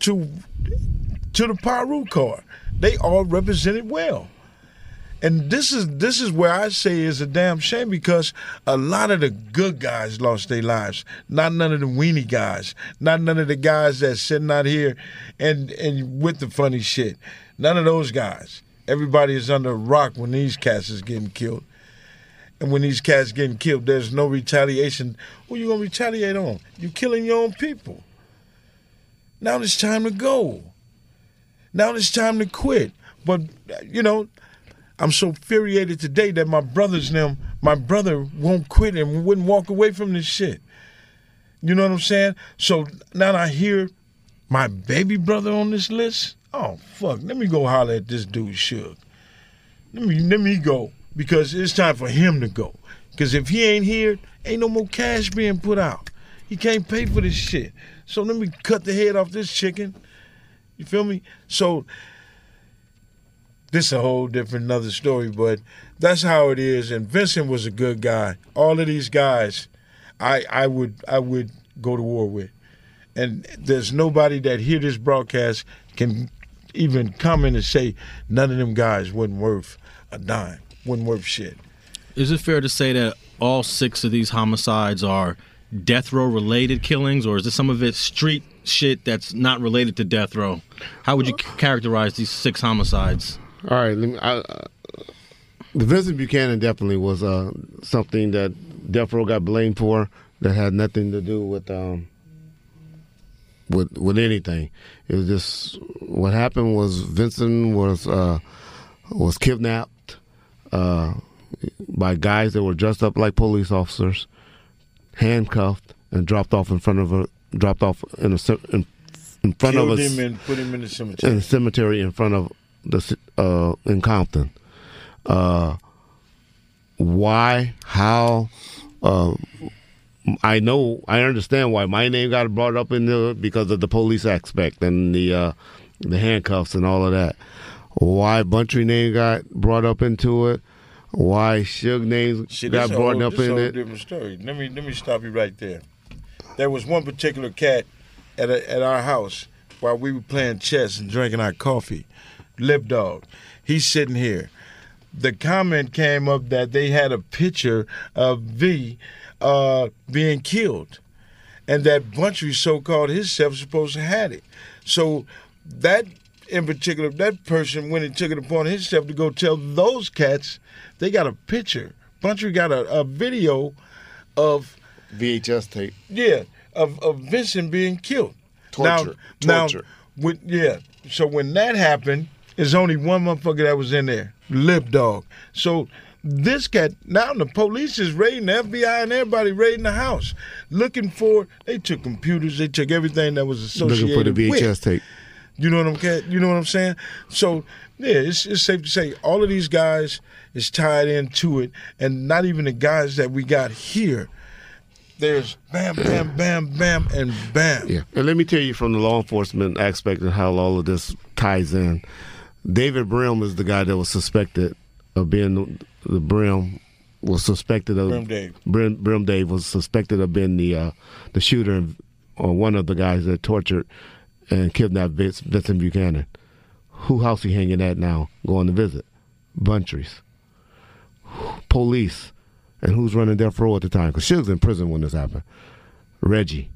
the Paru car. They all represented well. And this is where I say is a damn shame because a lot of the good guys lost their lives. Not none of the weenie guys. Not none of the guys that's sitting out here and with the funny shit. None of those guys. Everybody is under a rock when these cats is getting killed. And when these cats getting killed, there's no retaliation. Who you gonna retaliate on? You killing your own people. Now it's time to go. Now it's time to quit. But, I'm so infuriated today that my brother won't quit and wouldn't walk away from this shit. You know what I'm saying? So now I hear my baby brother on this list. Oh, fuck. Let me go holler at this dude, Suge. Let me go because it's time for him to go. Because if he ain't here, ain't no more cash being put out. He can't pay for this shit. So let me cut the head off this chicken. You feel me? So this is a whole different another story, but that's how it is. And Vincent was a good guy. All of these guys, I would go to war with. And there's nobody that hear this broadcast can even comment and say none of them guys wasn't worth a dime, wasn't worth shit. Is it fair to say that all 6 of these homicides are death row related killings, or is this some of it street shit that's not related to death row? How would you characterize these 6 homicides? All right, the Vincent Buchanan definitely was something that death row got blamed for that had nothing to do with with anything. It was just what happened was Vincent was kidnapped by guys that were dressed up like police officers, handcuffed, and dropped off in front of us. Killed him and put him in the cemetery. In the cemetery in front of in Compton. Why? How? I understand why my name got brought up in there because of the police aspect and the handcuffs and all of that. Why Buntry name got brought up into it? Why Suge name got brought up in it? Different story. Let me stop you right there. There was one particular cat at our house while we were playing chess and drinking our coffee. Lip Dog. He's sitting here. The comment came up that they had a picture of V being killed, and that Buntry, so-called himself, supposed to have it. So that in particular, that person went and took it upon himself to go tell those cats they got a picture. Buntry got a video of VHS tape. Yeah, of Vincent being killed. Torture. So when that happened, there's only one motherfucker that was in there, Lip Dog. So this cat, now the police is raiding, the FBI and everybody raiding the house, looking for, they took computers, they took everything that was associated looking for the VHS tape. You know what I'm saying? So, yeah, it's safe to say all of these guys is tied into it, and not even the guys that we got here. There's bam, bam, bam, bam, and bam. Yeah, and let me tell you from the law enforcement aspect of how all of this ties in. David Brim is the guy that was suspected of being Brim Dave was suspected of being the shooter or one of the guys that tortured and kidnapped Vincent Buchanan. Who house he hanging at now going to visit? Buntry's. Police. And who's running death row at the time? Because Suge's in prison when this happened. Reggie.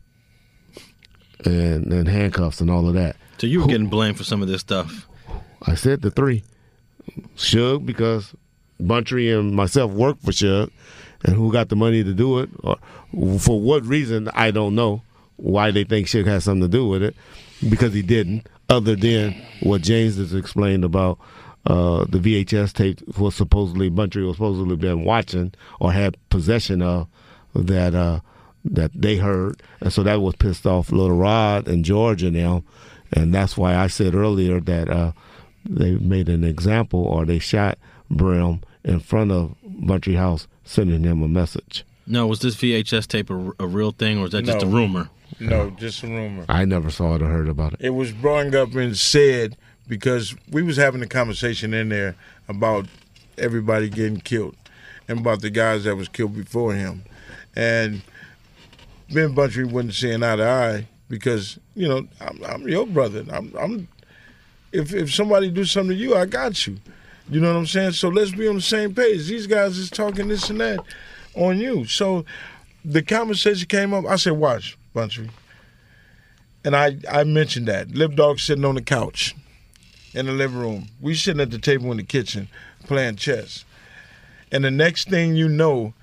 And handcuffs and all of that. So you were getting blamed for some of this stuff. I said the three. Suge, because Buntry and myself worked for Suge. And who got the money to do it? Or for what reason, I don't know. Why they think Suge has something to do with it. Because he didn't. Other than what James has explained about the VHS tape was Buntry was supposedly been watching or had possession of that they heard, and so that was pissed off Little Rod and George and them, and that's why I said earlier that they made an example or they shot Brim in front of Buntry House, sending him a message. No, was this VHS tape a real thing, or was that just a rumor? No, just a rumor. I never saw it or heard about it. It was brought up and said because we was having a conversation in there about everybody getting killed and about the guys that was killed before him. And Ben Buntry wasn't seeing eye to eye because, you know, I'm your brother. If somebody do something to you, I got you. You know what I'm saying? So let's be on the same page. These guys is talking this and that on you. So the conversation came up. I said, watch, Buntry. And I mentioned that. Lip Dog sitting on the couch in the living room. We sitting at the table in the kitchen playing chess. And the next thing you know,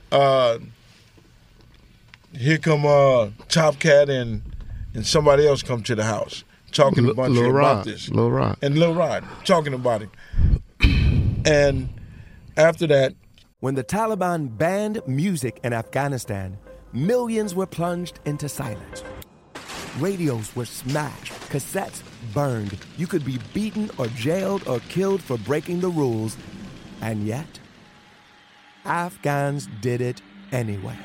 here come Top Cat and somebody else come to the house talking to Buntry about this. Lil Rod. And Lil Rod talking about it. And after that, when the Taliban banned music in Afghanistan, millions were plunged into silence. Radios were smashed, cassettes burned. You could be beaten or jailed or killed for breaking the rules. And yet, Afghans did it anyway.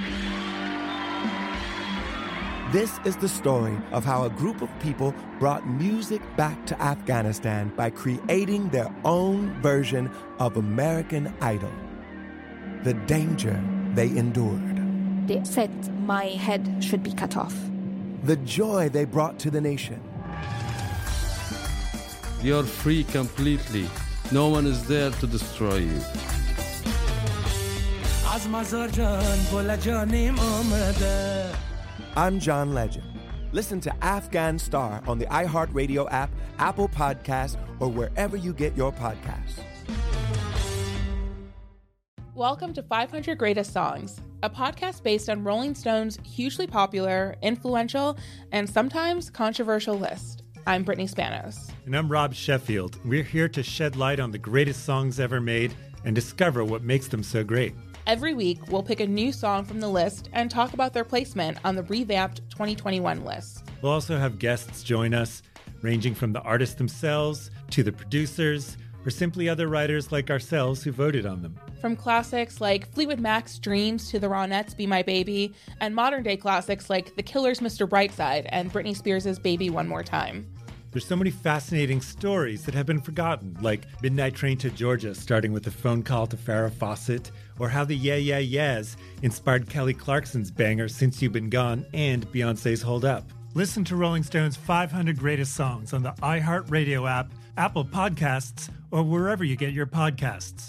This is the story of how a group of people brought music back to Afghanistan by creating their own version of American Idol. The danger they endured. They said my head should be cut off. The joy they brought to the nation. You're free completely. No one is there to destroy you. I'm John Legend. Listen to Afghan Star on the iHeartRadio app, Apple Podcasts, or wherever you get your podcasts. Welcome to 500 Greatest Songs, a podcast based on Rolling Stone's hugely popular, influential, and sometimes controversial list. I'm Brittany Spanos. And I'm Rob Sheffield. We're here to shed light on the greatest songs ever made and discover what makes them so great. Every week, we'll pick a new song from the list and talk about their placement on the revamped 2021 list. We'll also have guests join us, ranging from the artists themselves to the producers, or simply other writers like ourselves who voted on them. From classics like Fleetwood Mac's Dreams to the Ronettes' Be My Baby, and modern-day classics like The Killers' Mr. Brightside and Britney Spears' Baby One More Time. There's so many fascinating stories that have been forgotten, like Midnight Train to Georgia, starting with a phone call to Farrah Fawcett, or how the Yeah Yeah Yeahs inspired Kelly Clarkson's banger Since You've Been Gone and Beyoncé's Hold Up. Listen to Rolling Stone's 500 Greatest Songs on the iHeartRadio app, Apple Podcasts, or wherever you get your podcasts.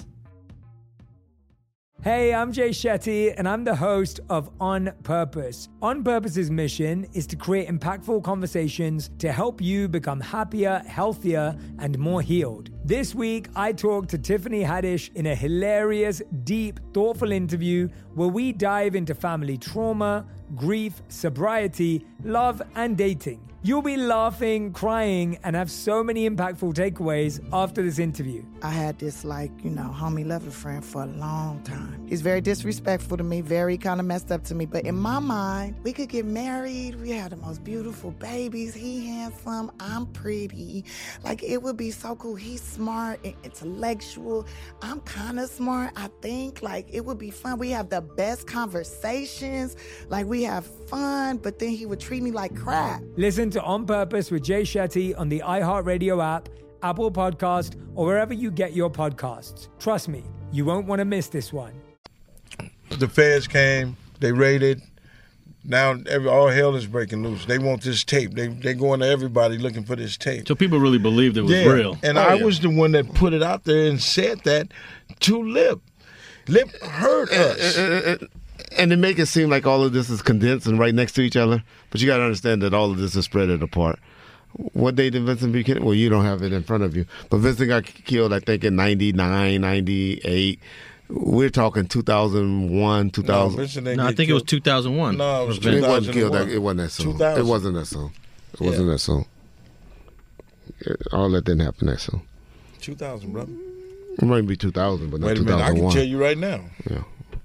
Hey, I'm Jay Shetty, and I'm the host of On Purpose. On Purpose's mission is to create impactful conversations to help you become happier, healthier, and more healed. This week, I talked to Tiffany Haddish in a hilarious, deep, thoughtful interview where we dive into family trauma, grief, sobriety, love, and dating. You'll be laughing, crying, and have so many impactful takeaways after this interview. I had this, homie lover friend for a long time. He's very disrespectful to me, very kind of messed up to me. But in my mind, we could get married. We had the most beautiful babies. He handsome. I'm pretty. It would be so cool. He's smart and intellectual. I'm kind of smart, I think. It would be fun. We have the best conversations. We have fun, but then he would treat me like crap. Listen to On Purpose with Jay Shetty on the iHeartRadio app, Apple Podcast, or wherever you get your podcasts. Trust me, you won't want to miss this one. The feds came, they raided. Now all hell is breaking loose. They want this tape. They going to everybody looking for this tape. So people really believed it was real. And I was the one that put it out there and said that to Lip. Lip heard us. And they make it seem like all of this is condensed and right next to each other. But you got to understand that all of this is spread apart. What date did Vincent Buchanan? Well, you don't have it in front of you. But Vincent got killed, I think, in 99, 98. We're talking 2001, 2000. No, I think it was 2001. No, it was 2001. It wasn't killed. It wasn't that soon. 2000. It wasn't that soon. It wasn't that soon. All that didn't happen that soon. 2000, brother. It might be 2000, but not Wait a 2001. minute, I can tell you right now. Yeah.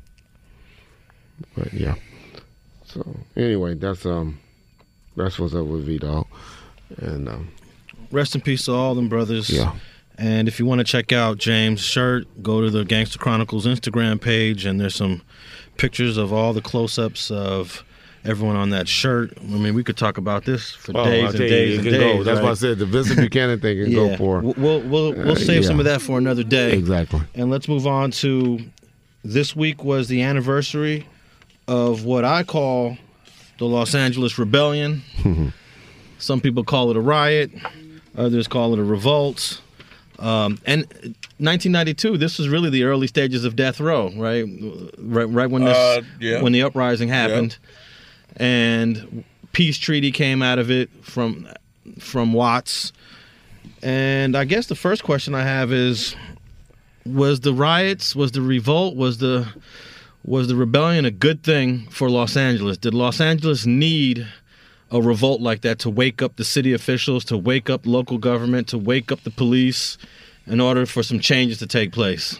But yeah. So anyway, that's what's up with V-Dog. And rest in peace to all them brothers. Yeah. And if you want to check out James' shirt, go to the Gangster Chronicles Instagram page, and there's some pictures of all the close-ups of everyone on that shirt. I mean, we could talk about this for days and days and days. Go. That's why I said the Vincent Buchanan thing can go for. We'll save some of that for another day. Exactly. And let's move on to this week was the anniversary of what I call the Los Angeles Rebellion. Some people call it a riot. Others call it a revolt. And 1992, this was really the early stages of death row, right? Right when when the uprising happened. Yeah. And peace treaty came out of it from Watts. And I guess the first question I have is, was the riots, was the revolt, was the rebellion a good thing for Los Angeles? Did Los Angeles need a revolt like that to wake up the city officials, to wake up local government, to wake up the police in order for some changes to take place?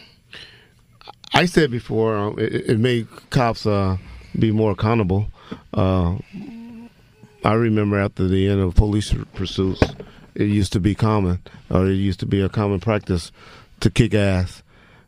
I said before, it made cops be more accountable. I remember after the end of police pursuits, it used to be common, or it used to be a common practice to kick ass.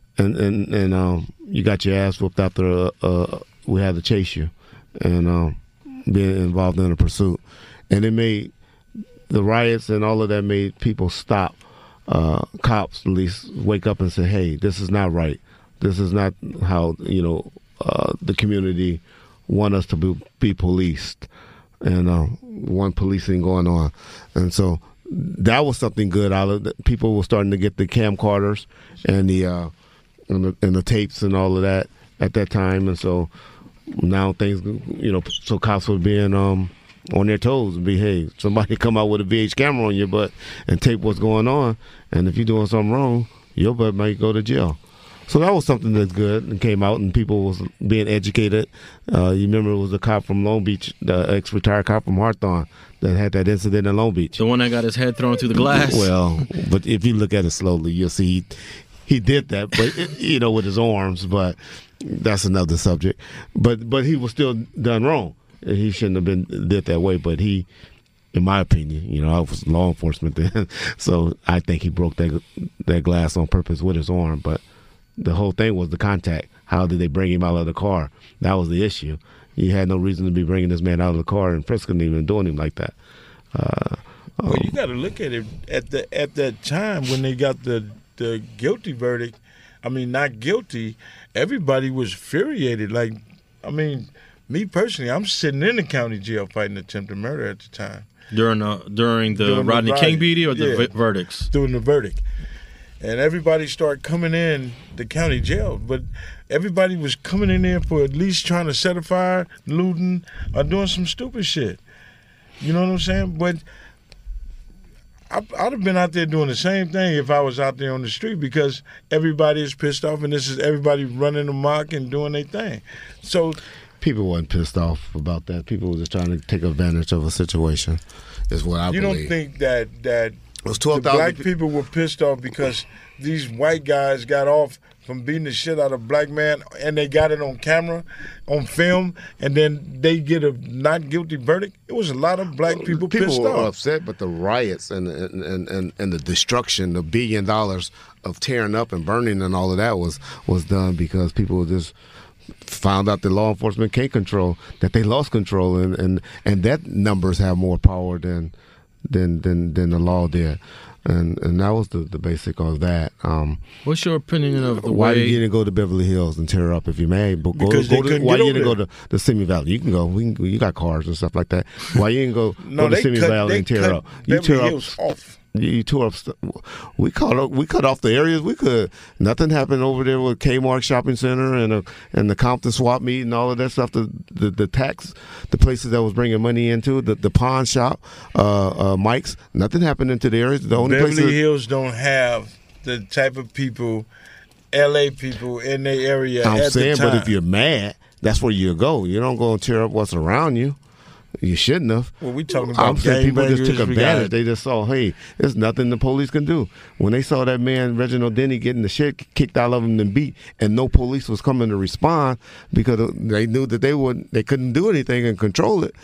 And you got your ass whooped after we had to chase you and being involved in a pursuit. And it made the riots and all of that made people stop. Cops at least wake up and say, hey, this is not right. This is not how, the community want us to be policed. And want policing going on. And so that was something good. People were starting to get the camcorders and the tapes and all of that at that time. And so now things, so cops were being on their toes and be, hey, somebody come out with a VH camera on your butt and tape what's going on. And if you're doing something wrong, your butt might go to jail. So that was something that's good and came out, and people was being educated. You remember it was a cop from Long Beach, the ex-retired cop from Hawthorne, that had that incident in Long Beach. The one that got his head thrown through the glass. Well, but if you look at it slowly, you'll see he did that, but with his arms. But that's another subject. But he was still done wrong. He shouldn't have been did that way. But he, in my opinion, I was law enforcement then, so I think he broke that glass on purpose with his arm. But the whole thing was the contact. How did they bring him out of the car? That was the issue. He had no reason to be bringing this man out of the car and frisking him and doing him like that. Well, you got to look at it at that time when they got the guilty verdict. I mean, not guilty. Everybody was infuriated. Like, I mean, me personally, I'm sitting in the county jail fighting attempted murder at the time. During the Rodney King beating or the verdicts? During the verdict. And everybody started coming in the county jail. But everybody was coming in there for at least trying to set a fire, looting, or doing some stupid shit. You know what I'm saying? But I'd have been out there doing the same thing if I was out there on the street, because everybody is pissed off, and this is everybody running amok and doing their thing. So people weren't pissed off about that. People were just trying to take advantage of a situation, is what I believe. You don't think that the black people were pissed off because these white guys got off from beating the shit out of a black man, and they got it on camera, on film, and then they get a not guilty verdict? It was a lot of black people pissed off. People were upset, but the riots and the destruction, the $1 billion of tearing up and burning and all of that was done because people just found out that law enforcement can't control, that they lost control, and that numbers have more power than the law did. And that was the basic of that. What's your opinion of the why way... you didn't go to Beverly Hills and tear up if you may? But why you didn't go to the Simi Valley? You can go. You got cars and stuff like that. Why you didn't go to Simi Valley and tear up? You tear up. You tore up. We cut off the areas we could. Nothing happened over there with Kmart Shopping Center and the Compton swap meet and all of that stuff. The tax, the places that was bringing money into the pawn shop, Mike's. Nothing happened into the areas. The only Beverly Hills don't have the type of people, LA people in their area. I'm at saying, the time. but if you're mad, that's where you go. You don't go and tear up what's around you. You shouldn't have. Well, we talking about I'm saying people just took gangbangers, advantage. They just saw, hey, there's nothing the police can do. When they saw that man, Reginald Denny, getting the shit kicked out of him and beat, and no police was coming to respond because they knew that they couldn't do anything and control it,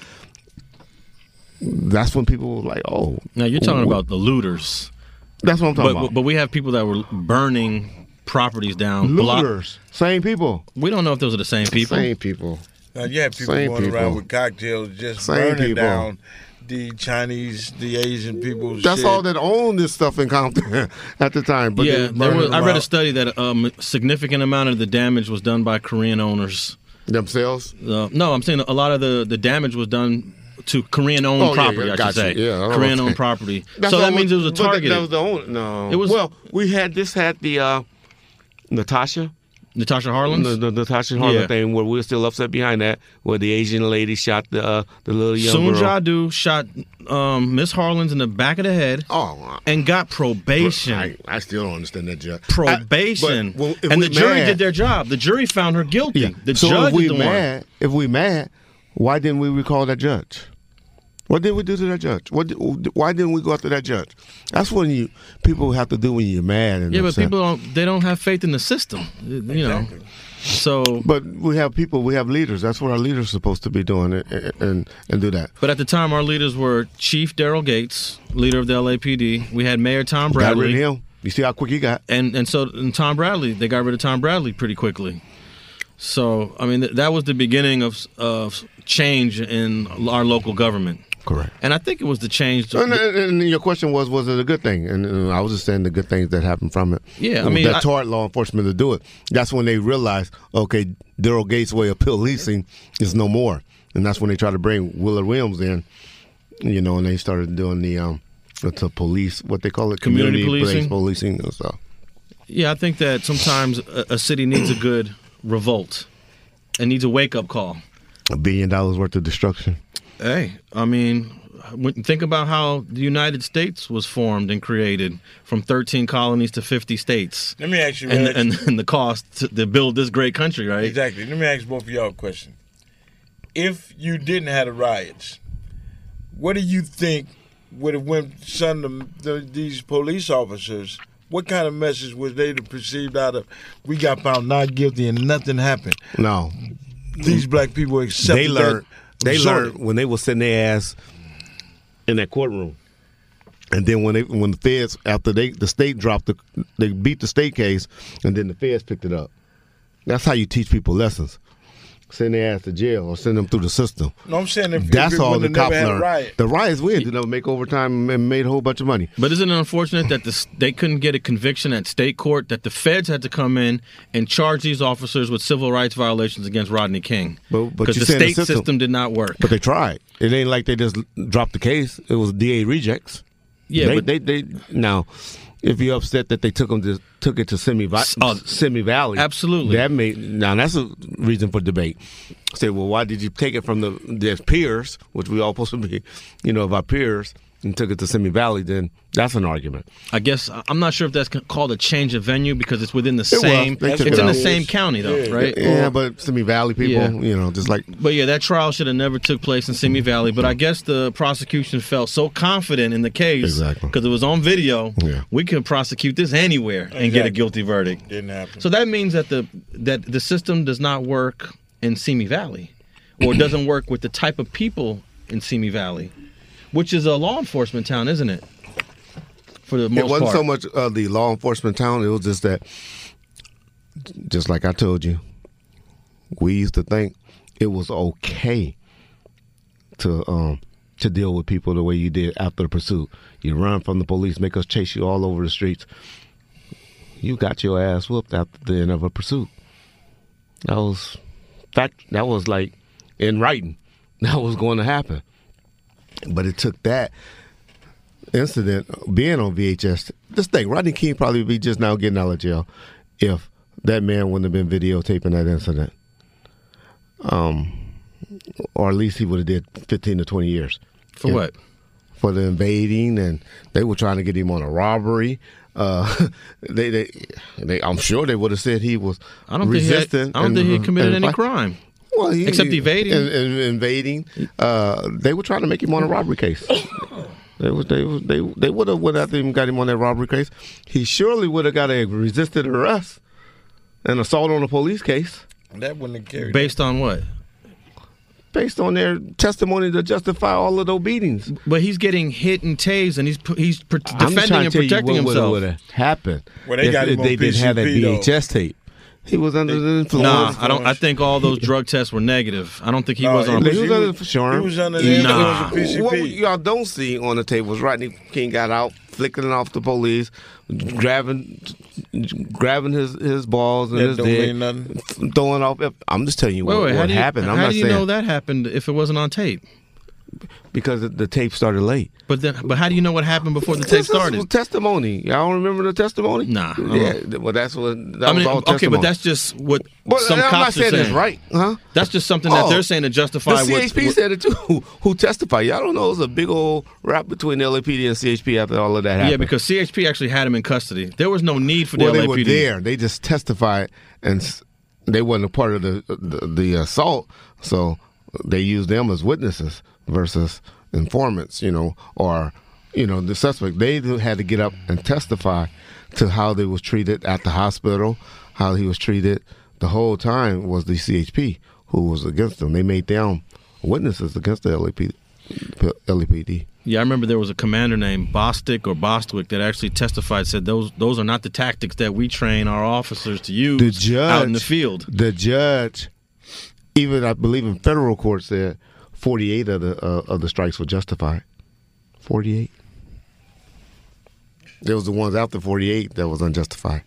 that's when people were like, oh. Now, you're talking about the looters. That's what I'm talking about. But we have people that were burning properties down. Looters. Same people. We don't know if those are the same people. Same people. You have people going around with cocktails just burning down the Chinese, the Asian people's That's shit. all that owned this stuff in Compton at the time. But yeah, I read a study that a significant amount of the damage was done by Korean owners. Themselves? No, I'm saying a lot of the damage was done to Korean-owned property, I should say. Yeah, Korean-owned property. So that means it was a target. That was the only, no. It was, well, we had the Natasha Harlan? The Natasha Harlan thing where we were still upset behind that, where the Asian lady shot the little young girl. Soon Jadu shot Miss Harlan's in the back of the head and got probation. I still don't understand that, Judge. Probation. And the jury did their job. The jury found her guilty. Yeah. The so judge if we mad, why didn't we recall that judge? What did we do to that judge? Why didn't we go after that judge? That's what people have to do when you're mad. And upset. But people don't have faith in the system, you know. So, but we have leaders. That's what our leaders are supposed to be doing and do that. But at the time, our leaders were Chief Daryl Gates, leader of the LAPD. We had Mayor Tom Bradley. Got rid of him. You see how quick he got. And Tom Bradley, they got rid of Tom Bradley pretty quickly. So, I mean, that was the beginning of change in our local government. Correct. And I think it was the change. And your question was it a good thing? And I was just saying the good things that happened from it. Yeah, I mean, that taught law enforcement to do it. That's when they realized, okay, Daryl Gates' way of policing is no more. And that's when they tried to bring Willard Williams in, you know, and they started doing the police, what they call it, community policing and stuff. Yeah, I think that sometimes a city needs a good revolt and needs a wake-up call. $1 billion worth of destruction. Hey, I mean, think about how the United States was formed and created from 13 colonies to 50 states. Let me ask you, and the cost to build this great country, right? Exactly. Let me ask both of y'all a question. If you didn't have the riots, what do you think would have went these police officers? What kind of message was they to perceived out of? We got found not guilty and nothing happened. No, these black people accepted. They learned when they were sitting their ass in that courtroom, and then when the feds, after the state dropped they beat the state case, and then the feds picked it up. That's how you teach people lessons. Send their ass to jail or send them through the system. No, I'm saying that's if all the cops learned. Riot. The riots we ended up make overtime and made a whole bunch of money. But isn't it unfortunate that they couldn't get a conviction at state court, that the feds had to come in and charge these officers with civil rights violations against Rodney King? Because the state system did not work. But they tried. It ain't like they just dropped the case. It was DA rejects. Yeah, they now. If you're upset that they took it to Simi Valley, absolutely. That's a reason for debate. Say, well, why did you take it from their peers, which we all supposed to be, of our peers, and took it to Simi Valley? Then that's an argument. I guess I'm not sure if that's called a change of venue because it's within the same. It's in the same county though, right? Yeah, but Simi Valley people, just like. But yeah, that trial should have never took place in Simi Valley. But I guess the prosecution felt so confident in the case because it was on video. Yeah. We can prosecute this anywhere and get a guilty verdict. Didn't happen. So that means that the system does not work in Simi Valley, or doesn't work with the type of people in Simi Valley, which is a law enforcement town, isn't it? For the most part. It wasn't so much the law enforcement town. It was just that, just like I told you, we used to think it was okay to deal with people the way you did after the pursuit. You run from the police, make us chase you all over the streets. You got your ass whooped after the end of a pursuit. That was like in writing. That was going to happen. But it took that incident being on VHS. Just think, Rodney King probably would be just now getting out of jail if that man wouldn't have been videotaping that incident. Or at least he would have did 15 to 20 years. For what? For the invading, and they were trying to get him on a robbery. I'm sure they would have said he was resistant. I don't think he committed any crime. Well, except evading. Invading. They were trying to make him on a robbery case. They would have went after him and got him on that robbery case. He surely would have got a resisted arrest and assault on a police case. That wouldn't have carried. Based on what? Based on their testimony to justify all of those beatings. But he's getting hit and tased, and he's defending and protecting himself. What would have happened if they didn't have that VHS tape? He was under the influence. I think all those drug tests were negative. I don't think he was on. He was under the influence of PCP. What y'all don't see on the tape was Rodney King got out, flicking off the police, grabbing his balls and his dick, throwing off. I'm just telling you what happened. How do you know that happened if it wasn't on tape? Because the tape started late. But how do you know what happened before the tape started? This was testimony. Y'all don't remember the testimony? Nah. Yeah, well, that was all testimony. Okay, but that's just what some cops are saying. It's right, huh? That's just something that they're saying to justify. The CHP said it too. Who testified? Y'all don't know it was a big old rap between the LAPD and CHP after all of that happened. Yeah, because CHP actually had him in custody. There was no need for the LAPD. They were there. They just testified, and they wasn't a part of the assault, so they used them as witnesses versus informants, or the suspect. They had to get up and testify to how they was treated at the hospital, how he was treated. The whole time was the CHP who was against them. They made them witnesses against the LAPD. Yeah, I remember there was a commander named Bostwick that actually testified, said those are not the tactics that we train our officers to use out in the field. The judge, even I believe in federal court, said 48 of the strikes were justified. 48. There was the ones after 48 that was unjustified.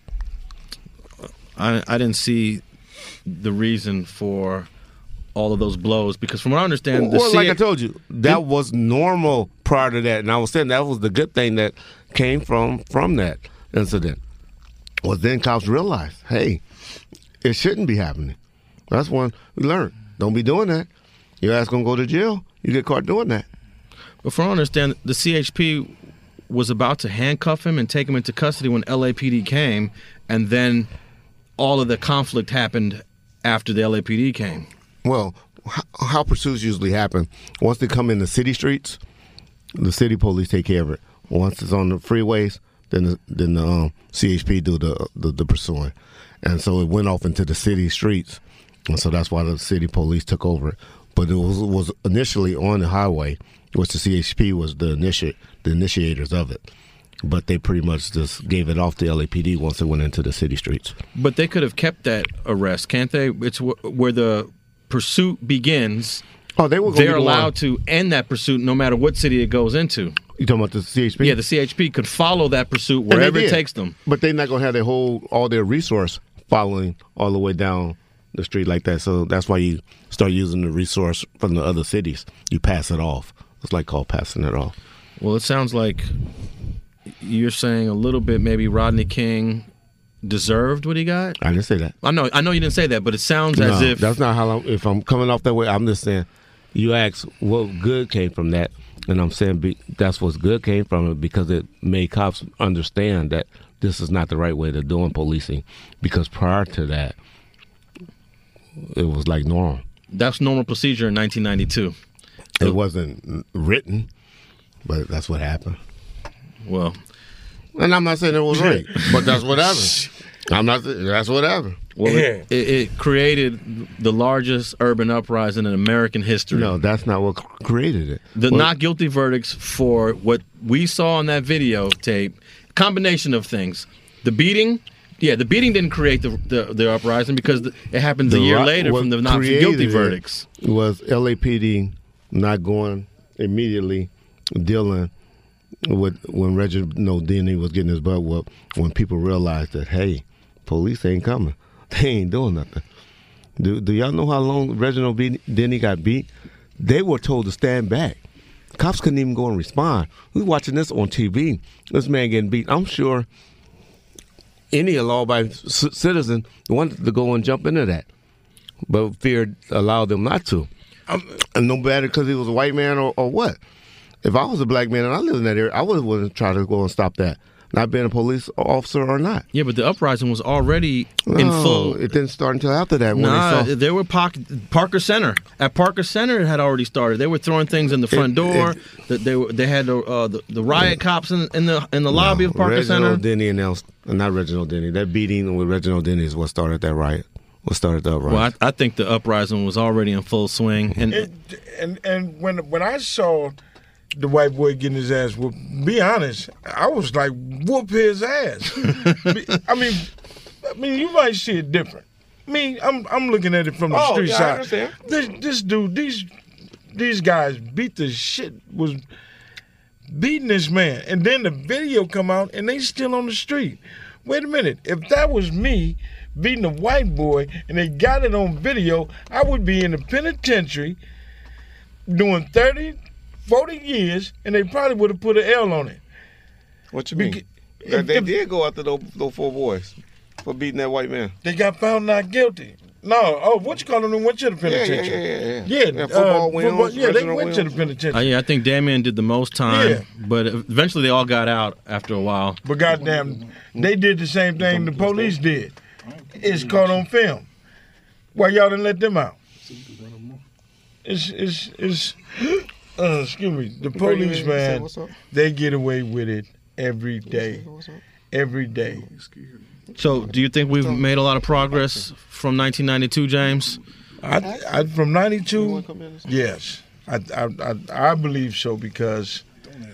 I didn't see the reason for all of those blows because from what I understand... like I told you, that was normal prior to that. And I was saying that was the good thing that came from that incident. Was then cops realized, hey, it shouldn't be happening. That's when we learned. Don't be doing that. Your ass going to go to jail. You get caught doing that. But from what I understand, the CHP was about to handcuff him and take him into custody when LAPD came, and then all of the conflict happened after the LAPD came. Well, how pursuits usually happen, once they come in the city streets, the city police take care of it. Once it's on the freeways, then the CHP do the pursuing. And so it went off into the city streets, and so that's why the city police took over it. But it was initially on the highway, which the CHP was the initiators of it. But they pretty much just gave it off to LAPD once it went into the city streets. But they could have kept that arrest, can't they? It's where the pursuit begins. Oh, they're allowed to end that pursuit no matter what city it goes into. You talking about the CHP? Yeah, the CHP could follow that pursuit wherever it takes them. But they're not going to have all their resource following all the way down the street like that. So that's why you start using the resource from the other cities. You pass it off. It's like called passing it off. Well, it sounds like you're saying a little bit maybe Rodney King deserved what he got. I didn't say that. I know you didn't say that, but it sounds as if that's not how. If I'm coming off that way, I'm just saying. You ask what good came from that, and I'm saying that's what good came from it because it made cops understand that this is not the right way to doing policing. Because prior to that, it was like normal. That's normal procedure in 1992. It wasn't written, but that's what happened. Well, and I'm not saying it was right, but that's what happened. That's what happened. Well, it created the largest urban uprising in American history. No, that's not what created it. The not guilty verdicts for what we saw on that videotape, combination of things. The beating didn't create the uprising because it happened a year later from the not guilty verdicts. Was LAPD not going immediately dealing with when Reginald Denny was getting his butt whooped, when people realized that, hey, police ain't coming. They ain't doing nothing. Do y'all know how long Reginald Denny got beat? They were told to stand back. Cops couldn't even go and respond. We were watching this on TV. This man getting beat. I'm sure any law-abiding citizen wanted to go and jump into that, but fear allowed them not to. And no matter because he was a white man or what. If I was a black man and I lived in that area, I wouldn't try to go and stop that. Not being a police officer or not. Yeah, but the uprising was already in full. It didn't start until after that. There were Parker Center. At Parker Center, it had already started. They were throwing things in the front door. They had the riot cops in the lobby of Parker Center. Reginald Denny not Reginald Denny. That beating with Reginald Denny is what started that riot. What started the uprising? Well, I think the uprising was already in full swing. And when I saw the white boy getting his ass whooped, be honest, I was like, whoop his ass. I mean, you might see it different. I'm looking at it from the street side. I understand. This dude, these guys beat the shit, was beating this man, and then the video come out and they still on the street. Wait a minute, if that was me beating a white boy and they got it on video, I would be in the penitentiary doing 30, 40 years, and they probably would have put an L on it. What you mean? They did go after those 4 boys for beating that white man. They got found not guilty. No, what you call them? Went to the penitentiary. Yeah, football wins. They went to the penitentiary. I think Damien did the most time, but eventually they all got out after a while. But goddamn, they did the same thing the police did. It's caught on film. Why y'all didn't let them out? It's excuse me, the police, man, they get away with it every day. Every day. So, do you think we've made a lot of progress from 1992, James? From 92, yes. I believe so because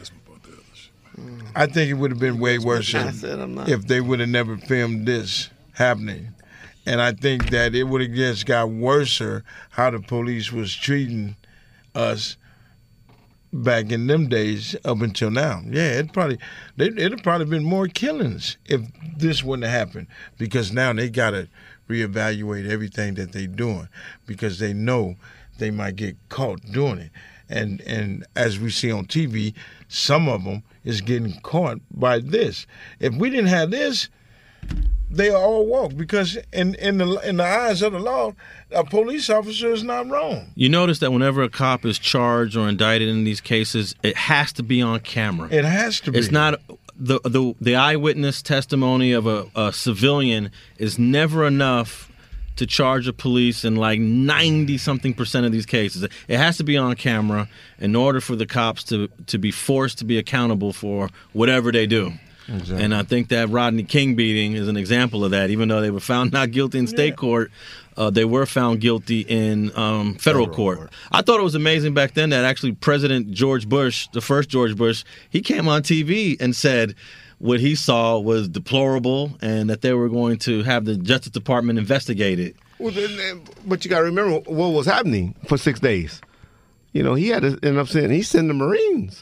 I think it would have been way worse if they would have never filmed this happening. And I think that it would have just got worse how the police was treating us back in them days up until now. Yeah, it'd probably been more killings if this wouldn't have happened, because now they got to reevaluate everything that they're doing because they know they might get caught doing it. And as we see on TV, some of them is getting caught by this. If we didn't have this, they all walk because in the eyes of the law, a police officer is not wrong. You notice that whenever a cop is charged or indicted in these cases, it has to be on camera. It has to be. It's not the eyewitness testimony of a civilian is never enough to charge the police in like 90-something% of these cases. It has to be on camera in order for the cops to be forced to be accountable for whatever they do. Exactly. And I think that Rodney King beating is an example of that. Even though they were found not guilty in state court, they were found guilty in federal court. I thought it was amazing back then that actually President George Bush, the first George Bush, he came on TV and said what he saw was deplorable and that they were going to have the Justice Department investigate it. Well, but you got to remember what was happening for 6 days. You know, he had to end up saying he sent the Marines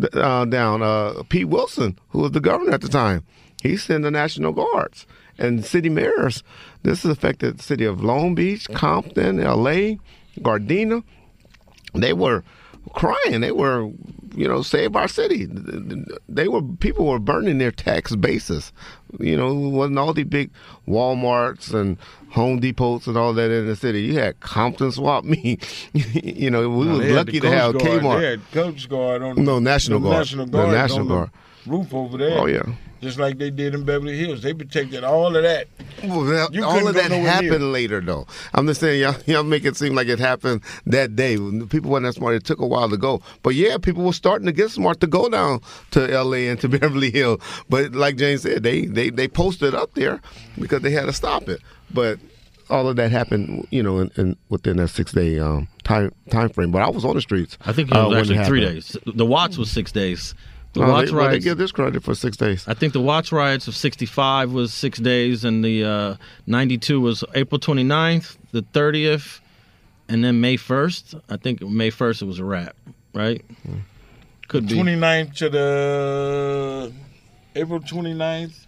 down. Pete Wilson, who was the governor at the time, he sent the National Guards and city mayors. This has affected the city of Long Beach, Compton, L.A., Gardena. They were crying. They were, save our city. People were burning their tax bases. It wasn't all the big Walmarts and Home Depots and all that in the city. You had Compton Swap Meet. We were lucky to have Kmart. They had Coast Guard on National Guard. National Guard. The National Guard. Roof over there. Oh, yeah. Just like they did in Beverly Hills. They protected all of that. Well, all of that happened later, though. I'm just saying, y'all make it seem like it happened that day. People weren't that smart. It took a while to go. But, yeah, people were starting to get smart to go down to L.A. and to Beverly Hills. But like James said, they posted up there because they had to stop it. But all of that happened, within that 6-day time frame. But I was on the streets. I think it was actually 3 days. The Watts was 6 days. They give this credit for 6 days. I think the Watts riots of 65 was 6 days, and the 92 was April 29th, the 30th, and then May 1st. I think May 1st it was a wrap, right? Could be. 29th to the April 29th,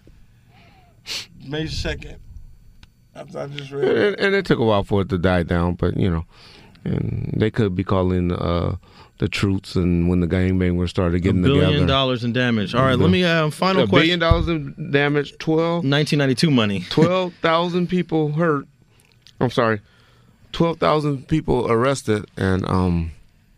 May 2nd. I just read it. And it took a while for it to die down, but, and they could be calling the troops and when the gangbangers started getting together. $1 billion in damage. All right, let me final question. $1 billion in damage, 1992 money. 12,000 people hurt. I'm sorry. 12,000 people arrested, and there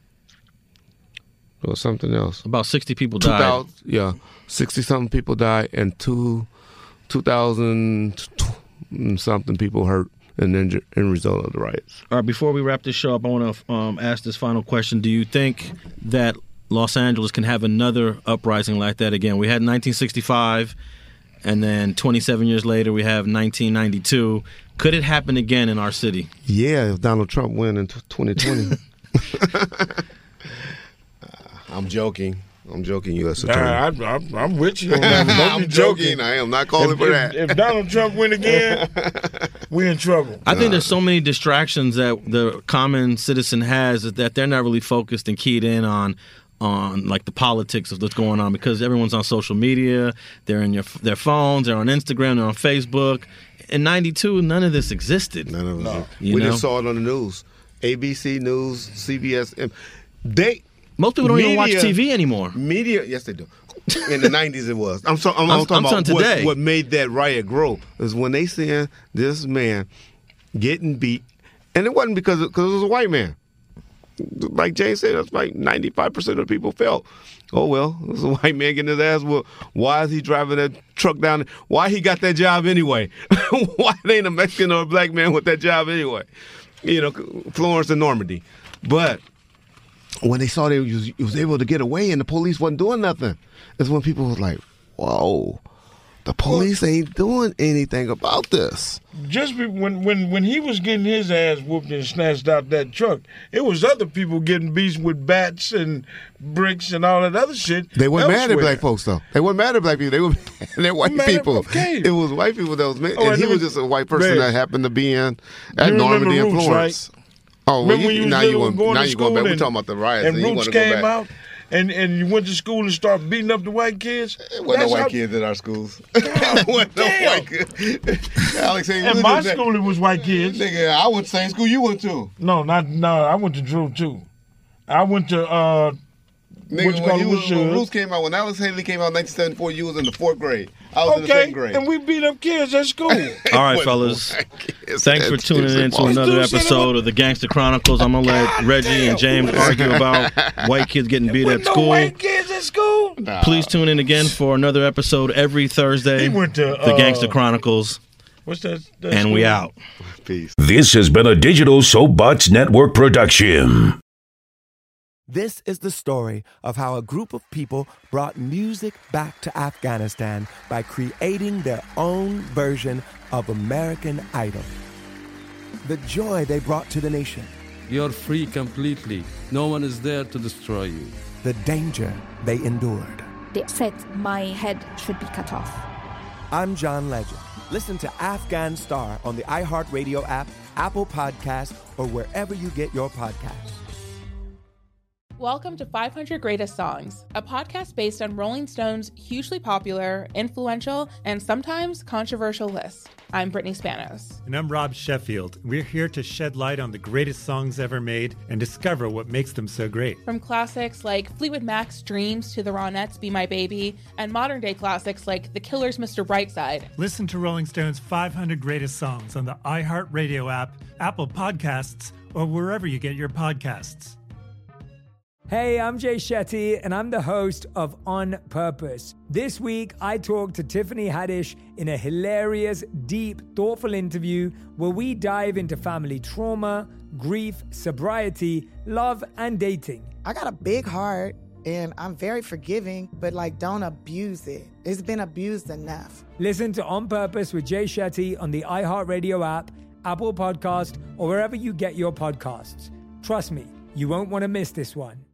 was something else. About 60 people died. 60-something people died, and 2,000 something people hurt in result of the riots. All right, before we wrap this show up, I want to ask this final question. Do you think that Los Angeles can have another uprising like that again? We had 1965, and then 27 years later, we have 1992. Could it happen again in our city? Yeah, if Donald Trump win in 2020. I'm joking. U.S. Attorney. I'm with you on that. Don't be joking. I am not calling for that. If Donald Trump win again, we're in trouble. I think there's so many distractions that the common citizen has that they're not really focused and keyed in on like the politics of what's going on, because everyone's on social media, they're in their phones, they're on Instagram, they're on Facebook. In 92, none of this existed. None of it. We just saw it on the news. ABC News, CBS. Most people don't even watch TV anymore. Media, yes, they do. In the 90s, it was. I'm talking about today. What made that riot grow is when they seen this man getting beat, and it wasn't because it was a white man. Like James said, that's like 95% of the people felt, oh, well, this is a white man getting his ass whooped. Why is he driving that truck down? Why he got that job anyway? Why it ain't a Mexican or a black man with that job anyway? Florence and Normandy. But when they saw they was able to get away and the police wasn't doing nothing, is when people was like, whoa, the police ain't doing anything about this. Just when he was getting his ass whooped and snatched out that truck, it was other people getting beats with bats and bricks and all that other shit. They weren't mad at black folks, though. They weren't mad at black people. They were mad at white people. It was white people that was mad. And he was just a white person that happened to be at Normandy and Florence. Right? Oh, well, now you're going back. We're talking about the riots. And Roots came out, and you went to school and started beating up the white kids. There wasn't no white kids in our schools. Alex, in my school, it was white kids. Nigga, I went to the same school you went to. No, I went to Drew too. I went to Nigga, when Roots came out, when Alice Haley came out in 1974, you was in the 4th grade. I was in the 2nd grade. And we beat up kids at school. All right, fellas. Thanks for tuning in to another episode of the Gangster Chronicles. I'm going to let Reggie and James argue about white kids getting beat at school. White kids at school? Nah. Please tune in again for another episode every Thursday. He went to the Gangster Chronicles. What's that and school? We out. Peace. This has been a Digital Soapbox Network production. This is the story of how a group of people brought music back to Afghanistan by creating their own version of American Idol. The joy they brought to the nation. You're free completely. No one is there to destroy you. The danger they endured. They said my head should be cut off. I'm John Legend. Listen to Afghan Star on the iHeartRadio app, Apple Podcasts, or wherever you get your podcasts. Welcome to 500 Greatest Songs, a podcast based on Rolling Stone's hugely popular, influential, and sometimes controversial list. I'm Brittany Spanos. And I'm Rob Sheffield. We're here to shed light on the greatest songs ever made and discover what makes them so great. From classics like Fleetwood Mac's Dreams to the Ronettes' Be My Baby, and modern-day classics like The Killer's Mr. Brightside. Listen to Rolling Stone's 500 Greatest Songs on the iHeartRadio app, Apple Podcasts, or wherever you get your podcasts. Hey, I'm Jay Shetty, and I'm the host of On Purpose. This week, I talked to Tiffany Haddish in a hilarious, deep, thoughtful interview where we dive into family trauma, grief, sobriety, love, and dating. I got a big heart, and I'm very forgiving, but don't abuse it. It's been abused enough. Listen to On Purpose with Jay Shetty on the iHeartRadio app, Apple Podcast, or wherever you get your podcasts. Trust me, you won't want to miss this one.